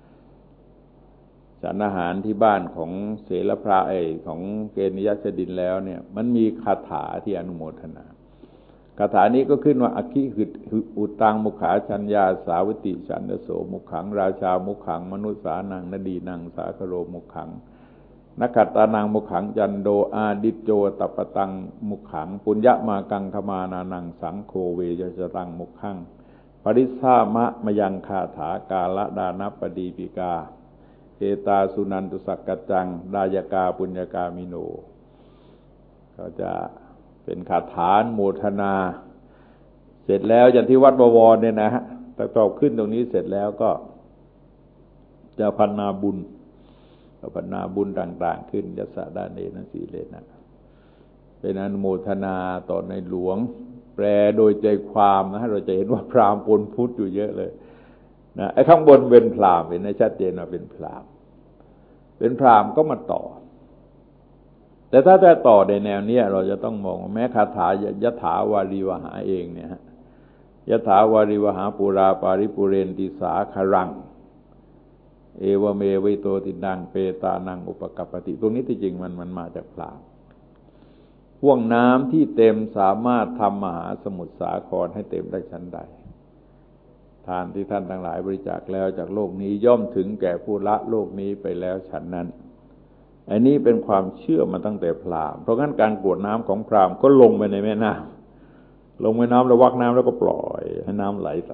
ฉันอาหารที่บ้านของเสลพราเอของเกณฑยชดินแล้วเนี่ยมันมีคาถาที่อนุโมทนาคาถานี้ก็ขึ้นว่าอคิหึอุตังมุขาชัญญาสาวิติฉันโสมุขังราชามุขังมนุษสานังนดีนังสาคโรมุขังนักขัตตานังมุขังจันโดอาดิโจตปตังมุขังปุญญมากังคมานานังสังโฆเวยจตังมุขังปริสามะมยังคาถากาลดานปดีปิกาเอตาสุนันตุสักกัจจังดายกาปุญญกามิโนก็จะเป็นคาถาโมทนาเสร็จแล้วอย่างที่วัดบวรเนี่ยนะฮะแต่ตอบขึ้นตรงนี้เสร็จแล้วก็จะพันนาบุญพันนาบุญต่างๆขึ้นยัสสะดาเนนะสีเลนะเป็นอนุโมทนาต่อในหลวงแปลโดยใจความนะเราจะเห็นว่าพราหมณ์ปนพุทธอยู่เยอะเลยนะไอ้ข้างบนเป็นพราหมณ์เห็นชัดเจนว่าเป็นพราหมณ์เป็นพราหมณ์ก็มาต่อแต่ถ้าจะต่อในแนวนี้เราจะต้องมองแม้คาถายถาวารีวหาเองเนี่ยยถาวารีวหาปุราปาริปุเรนติสาคารังเอวเมวิโตตินังเปตานังอุปกัปปติตรงนี้ที่จริงมันมันมาจากพราหมณ์ห่วงน้ำที่เต็มสามารถทำมหาสมุทรสาครให้เต็มได้ชั้นใดทานที่ท่านทั้งหลายบริจาคแล้วจากโลกนี้ย่อมถึงแก่ผู้ละโลกนี้ไปแล้วฉันนั้นอันนี้เป็นความเชื่อมาตั้งแต่พราหมณ์เพราะงั้นการกรวดน้ำของพราหมณ์ก็ลงไปในแม่น้ำลงแม่น้ำแล้ววักน้ำแล้วก็ปล่อยให้น้ำไหลไป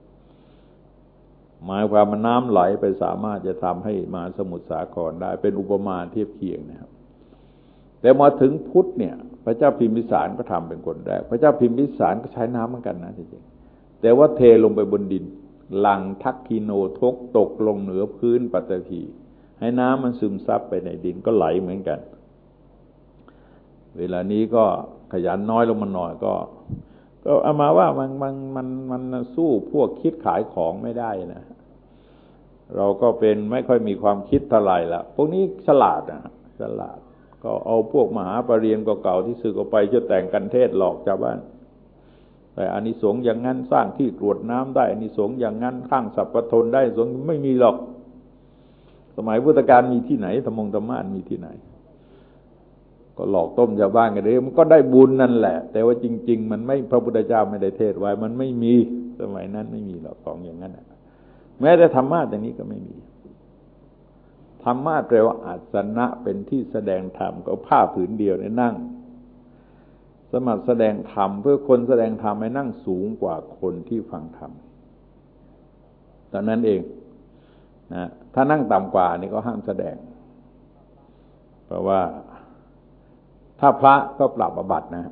หมายความว่าน้ำไหลไปสามารถจะทำให้มหาสมุทรสาครได้เป็นอุปมาเทียบเคียงนะครับแต่มาถึงพุทธเนี่ยพระเจ้าพิมพิสารก็ทำเป็นคนแรกพระเจ้าพิมพิสารก็ใช้น้ำเหมือนกันนะจริงๆแต่ว่าเทลงไปบนดินหลังทักคีโนทกตกลงเหนือพื้นปัตตภีให้น้ำมันซึมซับไปในดินก็ไหลเหมือนกันเวลานี้ก็ขยันน้อยลงมาหน่อยก็ก็เอามาว่ามันมันมันมันสู้พวกคิดขายของไม่ได้นะเราก็เป็นไม่ค่อยมีความคิดเท่าไหร่ละพวกนี้ฉลาดนะฉลาดก็เอาพวกมหาปรริญญาเก่าๆที่สึกออกไปจะแต่งกันเทศหลอกชาวบ้านแต่อานิสงส์อย่างนั้นสร้างที่กรวดน้ำได้อานิสงส์อย่างนั้นข้างสัพพทนได้สงฆ์ไม่มีหรอกสมัยพุทธกาลมีที่ไหนธรรมงธรรมะมีที่ไหนก็หลอกต้มชาวบ้านกันเลยมันก็ได้บุญนั่นแหละแต่ว่าจริงๆมันไม่พระพุทธเจ้าไม่ได้เทศไว้มันไม่มีสมัยนั้นไม่มีหรอกของอย่างนั้นแม้แต่ธรรมะอย่างนี้ก็ไม่มีธรรมะแปลว่าอาสนะเป็นที่แสดงธรรมก็ผ้าผืนเดียวเนี่ยนั่งสมัครแสดงธรรมเพื่อคนแสดงธรรมให้นั่งสูงกว่าคนที่ฟังธรรมตอนนั้นเองนะถ้านั่งต่ำกว่านี่ก็ห้ามแสดงเพราะว่าถ้าพระก็ปรับอาบัตินะ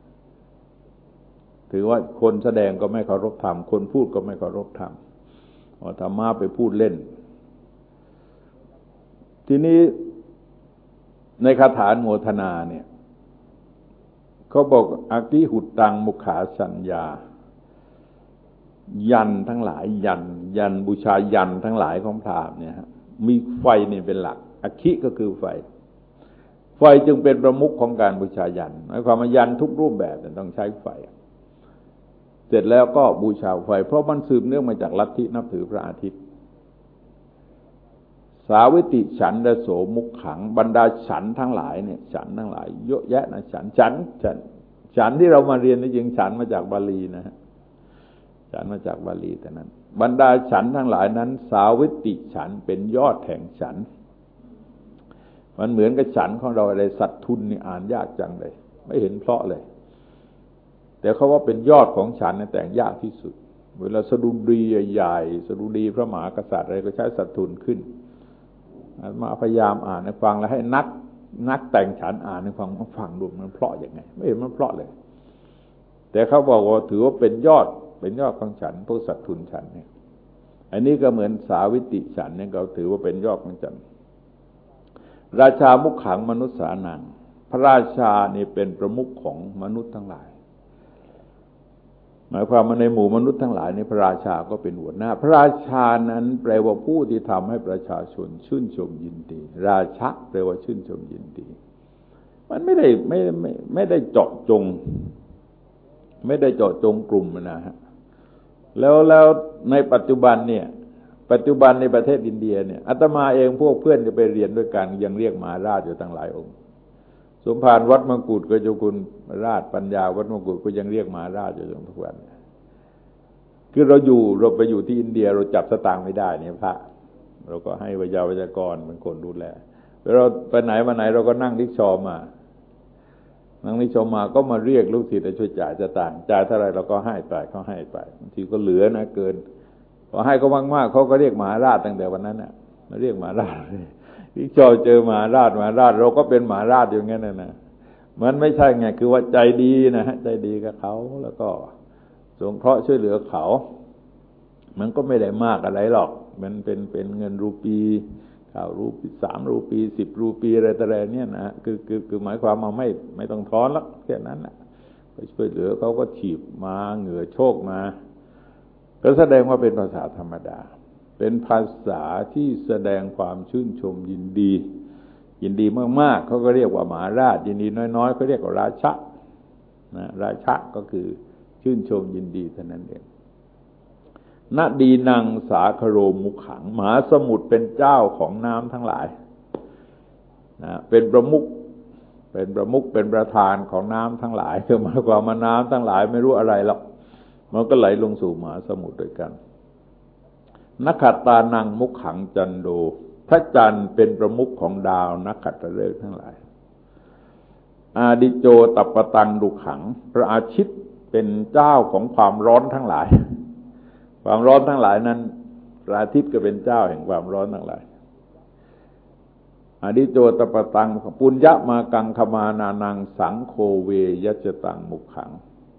ถือว่าคนแสดงก็ไม่เคารพธรรมคนพูดก็ไม่เคารพธรรมเอาธรรมะไปพูดเล่นทีนี้ในคาถาโมทนาเนี่ยเขาบอกอคิหุตังมุขาสัญญายันทั้งหลายยันยันบูชายันทั้งหลายของพราหมณ์เนี่ยมีไฟนี่เป็นหลักอคิก็คือไฟไฟจึงเป็นประมุขของการบูชายันหมายความว่ายันทุกรูปแบบต้องใช้ไฟเสร็จแล้วก็บูชาไฟเพราะมันสืบเนื่องมาจากลัทธินับถือพระอาทิตย์สาวิติฉันดโสมุขขังบรรดาฉันทั้งหลายเนี่ยฉันทั้งหลายเยอะแยะนะฉันฉันฉันฉันที่เรามาเรียนนี่จริงฉันมาจากบาลีนะฮะฉันมาจากบาลีแต่นั้นบรรดาฉันทั้งหลายนั้นสาวิติฉันเป็นยอดแห่งฉันมันเหมือนกับฉันของเราอะไรสัตทุนนี่อ่านยากจังเลยไม่เห็นเพราะเลยแต่เขาว่าเป็นยอดของฉันนี่แต่งยากที่สุดเวลาสดุดีใหญ่ๆสดุดีพระมหากษัตริย์อะไรก็ใช้สัตทุนขึ้นมาพยายามอ่านให้ฟังแล้วให้นักนักแต่งฉันอ่านให้ฟังมาฟังดูมันเพราะอย่างไงไม่เห็นมันเพราะเลยแต่เขาบอกว่าถือว่าเป็นยอดเป็นยอดของฉันพวกสัตทุนฉันเนี่ยอันนี้ก็เหมือนสาวิติฉันเนี่ยเราถือว่าเป็นยอดของจันทร์ราชามุขขังมนุษย์สานังพระราชานี่เป็นประมุขของมนุษย์ทั้งหลายหมายความว่าในหมู่มนุษย์ทั้งหลายในพระราชาก็เป็นหัวหน้าพระราชานั้นแปลว่าผู้ที่ทำให้ประชาชนชื่นชมยินดีราชะแปลว่าชื่นชมยินดีมันไม่ได้ไม่ไม่ไม่ได้เจาะจงไม่ได้เจาะจงกลุ่มนะฮะแล้วแล้วในปัจจุบันเนี่ยปัจจุบันในประเทศอินเดียเนี่ยอาตมาเองพวกเพื่อนจะไปเรียนด้วยกันยังเรียกมหาราชอยู่ตั้งหลายองค์สมภารวัดมกุฎก็เจ้าคุณราชปัญญาวัดมกุฎก็ยังเรียกมหาราชอยู่จนทุกวันคือเราอยู่เราไปอยู่ที่อินเดียเราจับสตางค์ไม่ได้เนี่ยพระเราก็ให้วิทยาวิทยากรเป็นคนดูแลเราไปไหนมาไหนเราก็นั่งริกชอมานั่งริกชอมาก็มาเรียกลูกศิษย์ช่วยจ่ายสตางค์จ่ายเท่าไรเราก็ให้ไปเขาให้ไปบางทีก็เหลือนะเกินพอให้เขามากๆเขาก็เรียกมหาราชตั้งแต่วันนั้นน่ะมาเรียกมหาราชริกชอเจอมหาราชมหาราชเราก็เป็นมหาราชอย่างงั้นน่ะนะมันไม่ใช่ไงคือว่าใจดีนะฮะใจดีกับเขาแล้วก็สงเคราะห์ช่วยเหลือเขามันก็ไม่ได้มากอะไรหรอกมันเป็นเป็นเงินรูปีข่าวรูปีสามรูปีสิบรูปีอะไรต่ออะไรเนี่ยนะคือคือคือหมายความว่าไม่ไม่ต้องทอนหรอกแค่นั้นนะไปช่วยเหลือเขาก็ถีบมาเหงื่อโชกมาก็แสดงว่าเป็นภาษาธรรมดาเป็นภาษาที่แสดงความชื่นชมยินดียินดีมากๆเขาก็เรียกว่ามหาราชยินดีน้อยๆเขาเรียกว่าราชะนะราชะก็คือชื่นชมยินดีเท่านั้นเองณดีนังสาคโรมุขขังมหาสมุทรเป็นเจ้าของน้ำทั้งหลายนะเป็นประมุขเป็นประมุขเป็นประธานของน้ำทั้งหลายคือหมายความว่าน้ำทั้งหลายไม่รู้อะไรหรอกมันก็ไหลลงสู่มหาสมุทรด้วยกันนักขัตตานังมุขขังจันโดพระจันทร์เป็นประมุขของดาวนักขัตฤกษ์ทั้งหลายอาดิโจตัปปตังดุขังพระอาทิตย์เป็นเจ้าของความร้อนทั้งหลายความร้อนทั้งหลายนั้นพระอาทิตย์ก็เป็นเจ้าแห่งความร้อนทั้งหลายอาดิโจตัปปตังปุญญมากังคมานานังสังโฆเวยัจตังมุขขัง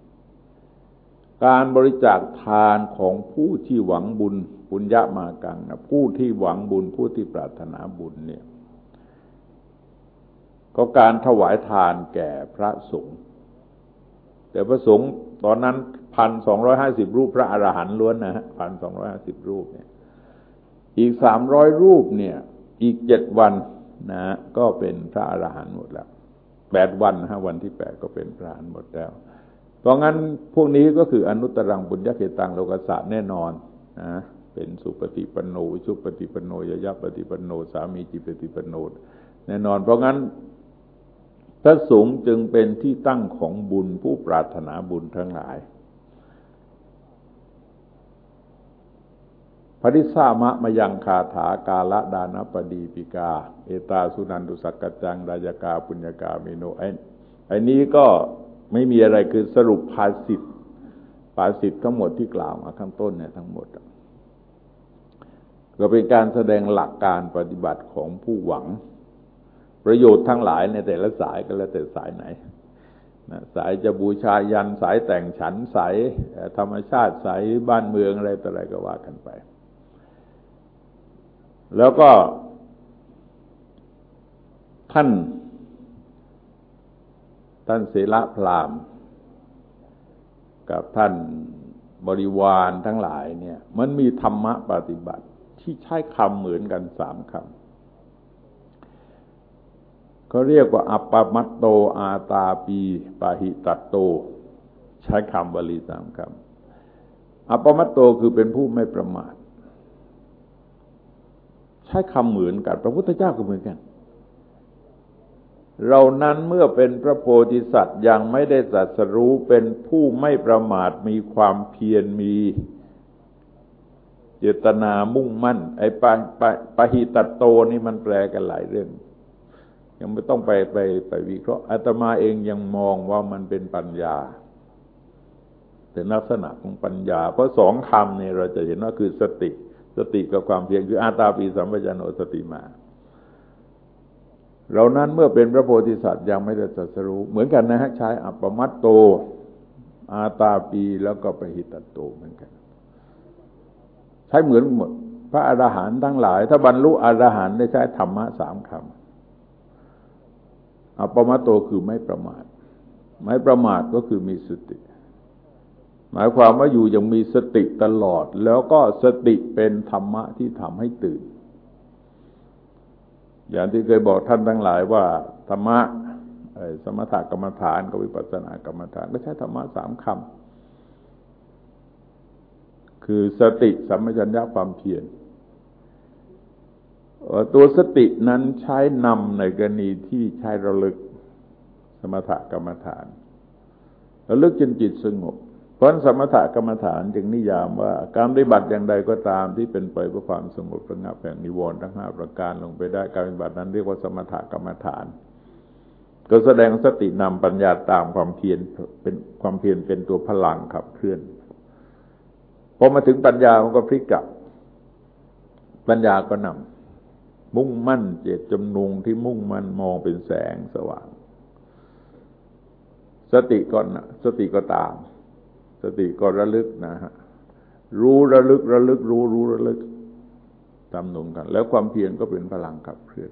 การบริจาคทานของผู้ที่หวังบุญปุญญมากังนะผู้ที่หวังบุญผู้ที่ปรารถนาบุญเนี่ยก็การถวายทานแก่พระสงฆ์แต่พระสงฆ์ตอนนั้นพันสองร้อยห้าสิบรูปพระอรหันต์ล้วนนะฮะพันสองร้อยห้าสิบรูปเนี่ยอีกสามร้อยรูปเนี่ยอีกเจ็ดวันนะก็เป็นพระอรหันต์หมดแล้วแปดวันนะฮะวันที่แปดก็เป็นพระอรหันต์หมดแล้วเพราะงั้นพวกนี้ก็คืออนุตตรังบุญญเขตังโลกัสสะแน่นอนนะเป็นสุปฏิปันโนวิชุปฏิปันโนยยะปฏิปันโนสามีจิปฏิปันโนแน่นอนเพราะงั้นพระสงฆ์จึงเป็นที่ตั้งของบุญผู้ปรารถนาบุญทั้งหลายปริสามะมยังคาถากาละดานปดีปิกาเอตาสุนันตุสักกัจจังรายกาปุญญกาเมโนไอ้ไอ้นี้ก็ไม่มีอะไรคือสรุปภาษิตภาษิตทั้งหมดที่กล่าวมาข้างต้นเนี่ยทั้งหมดก็เป็นการแสดงหลักการปฏิบัติของผู้หวังประโยชน์ทั้งหลายในแต่ละสายก็แล้วแต่สายไหนนะสายจะบูชายันสายแต่งฉันสายธรรมชาติสายบ้านเมืองอะไรต่ออะไรก็ว่ากันไปแล้วก็ท่านท่านเสลพราหมณ์กับท่านบริวารทั้งหลายเนี่ยมันมีธรรมะปฏิบัติที่ใช้คำเหมือนกันสามคำเขาเรียกว่าอัปปมัตโตอาตาปีปาหิตัตโตใช้คำบาลีสามคำอัปปมัตโตคือเป็นผู้ไม่ประมาทใช้คำเหมือนกันพระพุทธเจ้าก็เหมือนกันเรานั้นเมื่อเป็นพระโพธิสัตว์ยังไม่ได้ตรัสรู้เป็นผู้ไม่ประมาทมีความเพียรมีเจตนามุ่งมั่นไอ้ปะปะปะหิตัตโตนี่มันแปลกันหลายเรื่องยังไม่ต้องไปไปไปวิเคราะห์อาตมาเองยังมองว่ามันเป็นปัญญาเป็นลักษณะของปัญญาเพราะสองคำนี่เราจะเห็นว่าคือสติสติกับความเพียรคืออาตาปีสัมปชัญโนสติมาเรานั้นเมื่อเป็นพระโพธิสัตว์ยังไม่ได้ตรัสรู้เหมือนกันนะฮะใช้อัปปมัตโตอาตาปีแล้วก็ปหิตัตโตเหมือนกันใช้เหมือนหมดพระอรหันต์ทั้งหลายถ้าบรรลุอรหันต์ได้ใช้ธรรมะสามคำอัปปมโตคือไม่ประมาทไม่ประมาทก็คือมีสติหมายความว่าอยู่ยังมีสติตลอดแล้วก็สติเป็นธรรมะที่ทำให้ตื่นอย่างที่เคยบอกท่านทั้งหลายว่าธรรมะสมถกรรมฐานกับวิปัสสนากรรมฐานก็ใช้ธรรมะสามคำคือสติสัมปชัญญะความเพียรตัวสตินั้นใช้นำในกรณีที่ใช้ระลึกสมถกรรมฐานระลึกจนจิตสงบเพราะสมถกรรมฐานจึงนิยามว่าการปฏิบัติอย่างใดก็ตามที่เป็นไปเพื่อความสงบระงับแห่งนิวรณ์ทั้งห้าประการลงไปได้การปฏิบัตินั้นเรียกว่าสมถกรรมฐานก็แสดงสตินำปัญญาตามความเพียรเป็นความเพียรเป็นตัวพลังขับเคลื่อนพอมาถึงปัญญามันก็พลิกกลับปัญญาก็นำมุ่งมั่นเจตจำนงที่มุ่งมั่นมองเป็นแสงสว่างสติก็สติก็ตามสติก็ระลึกนะฮะรู้ระลึกระลึกรู้รู้ระลึกตามหนุนกันแล้วความเพียรก็เป็นพลังขับเคลื่อน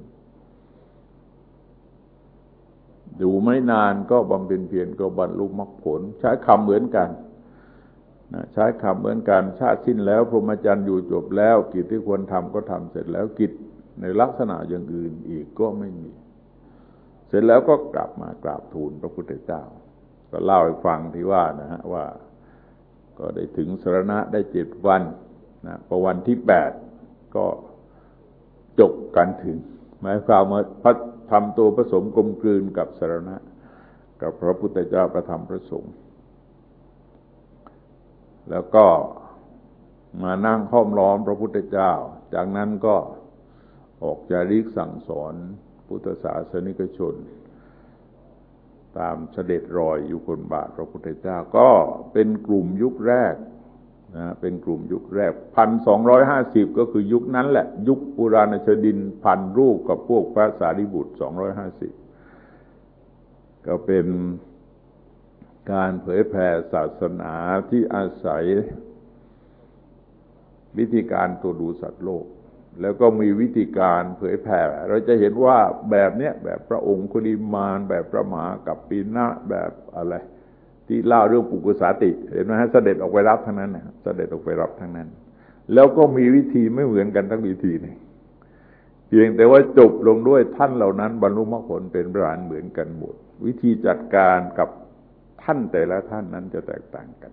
อยู่ไม่นานก็บำเพ็ญเพียรก็บรรลุมรรคผลใช้คำเหมือนกันนะใช้คำเหมือนกันชาติสิ้นแล้วพรหมจรรย์อยู่จบแล้วกิจที่ควรทำก็ทำเสร็จแล้วกิจในลักษณะอย่างอื่นอีกก็ไม่มีเสร็จแล้วก็กลับมากราบทูลพระพุทธเจ้าก็เล่าให้ฟังที่ว่านะฮะว่าก็ได้ถึงสรณะได้เจ็ดวันนะพอวันที่แปดก็จบกันถึงหมายความว่าพระทำตัวผสมกลมกลืนกับสรณะกับพระพุทธเจ้าพระธรรมพระสงฆ์แล้วก็มานั่งห้อมล้อมพระพุทธเจ้าจากนั้นก็ออกจาริกสั่งสอนพุทธศาสนิกชนตามเสด็จรอยอยู่บนบาทพระพุทธเจ้าก็เป็นกลุ่มยุคแรกนะเป็นกลุ่มยุคแรก หนึ่งพันสองร้อยห้าสิบ ก็คือยุคนั้นแหละยุคปุราณชดินพันรูปกับพวกพระสารีบุตรสองร้อยห้าสิบก็เป็นการเผยแผ่ศาสนาที่อาศัยวิธีการตรวจดูสัตว์โลกแล้วก็มีวิธีการเผยแผ่เราจะเห็นว่าแบบเนี้ยแบบพระองค์คุลิมานแบบพระมหากัปปินะแบบอะไรที่เล่าเรื่องปุกุสาติเห็นไหมฮะเสด็จออกไปรับทั้งนั้นนะเสด็จออกไปรับทั้งนั้นแล้วก็มีวิธีไม่เหมือนกันทั้งวิธีนี่เพียงแต่ว่าจบลงด้วยท่านเหล่านั้นบรรลุมรรคผลเป็นพระอรหันต์เหมือนกันหมดวิธีจัดการกับท่านแต่ละท่านนั้นจะแตกต่างกัน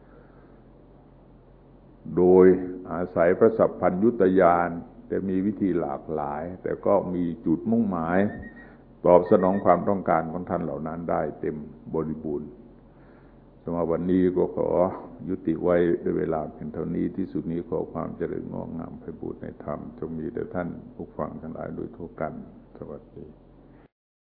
โดยอาศัยพระสัพพัญญุตญาณแต่มีวิธีหลากหลายแต่ก็มีจุดมุ่งหมายตอบสนองความต้องการของท่านเหล่านั้นได้เต็มบริบูรณ์สำหรับวันนี้ก็ขอยุติไว้ด้วยเวลาเพียงเท่านี้ที่สุดนี้ขอความเจริญงอกงามไพบูลย์ในธรรมจงมีแด่ท่านผู้ฟังทั้งหลายโดยทั่วกันสวัสดี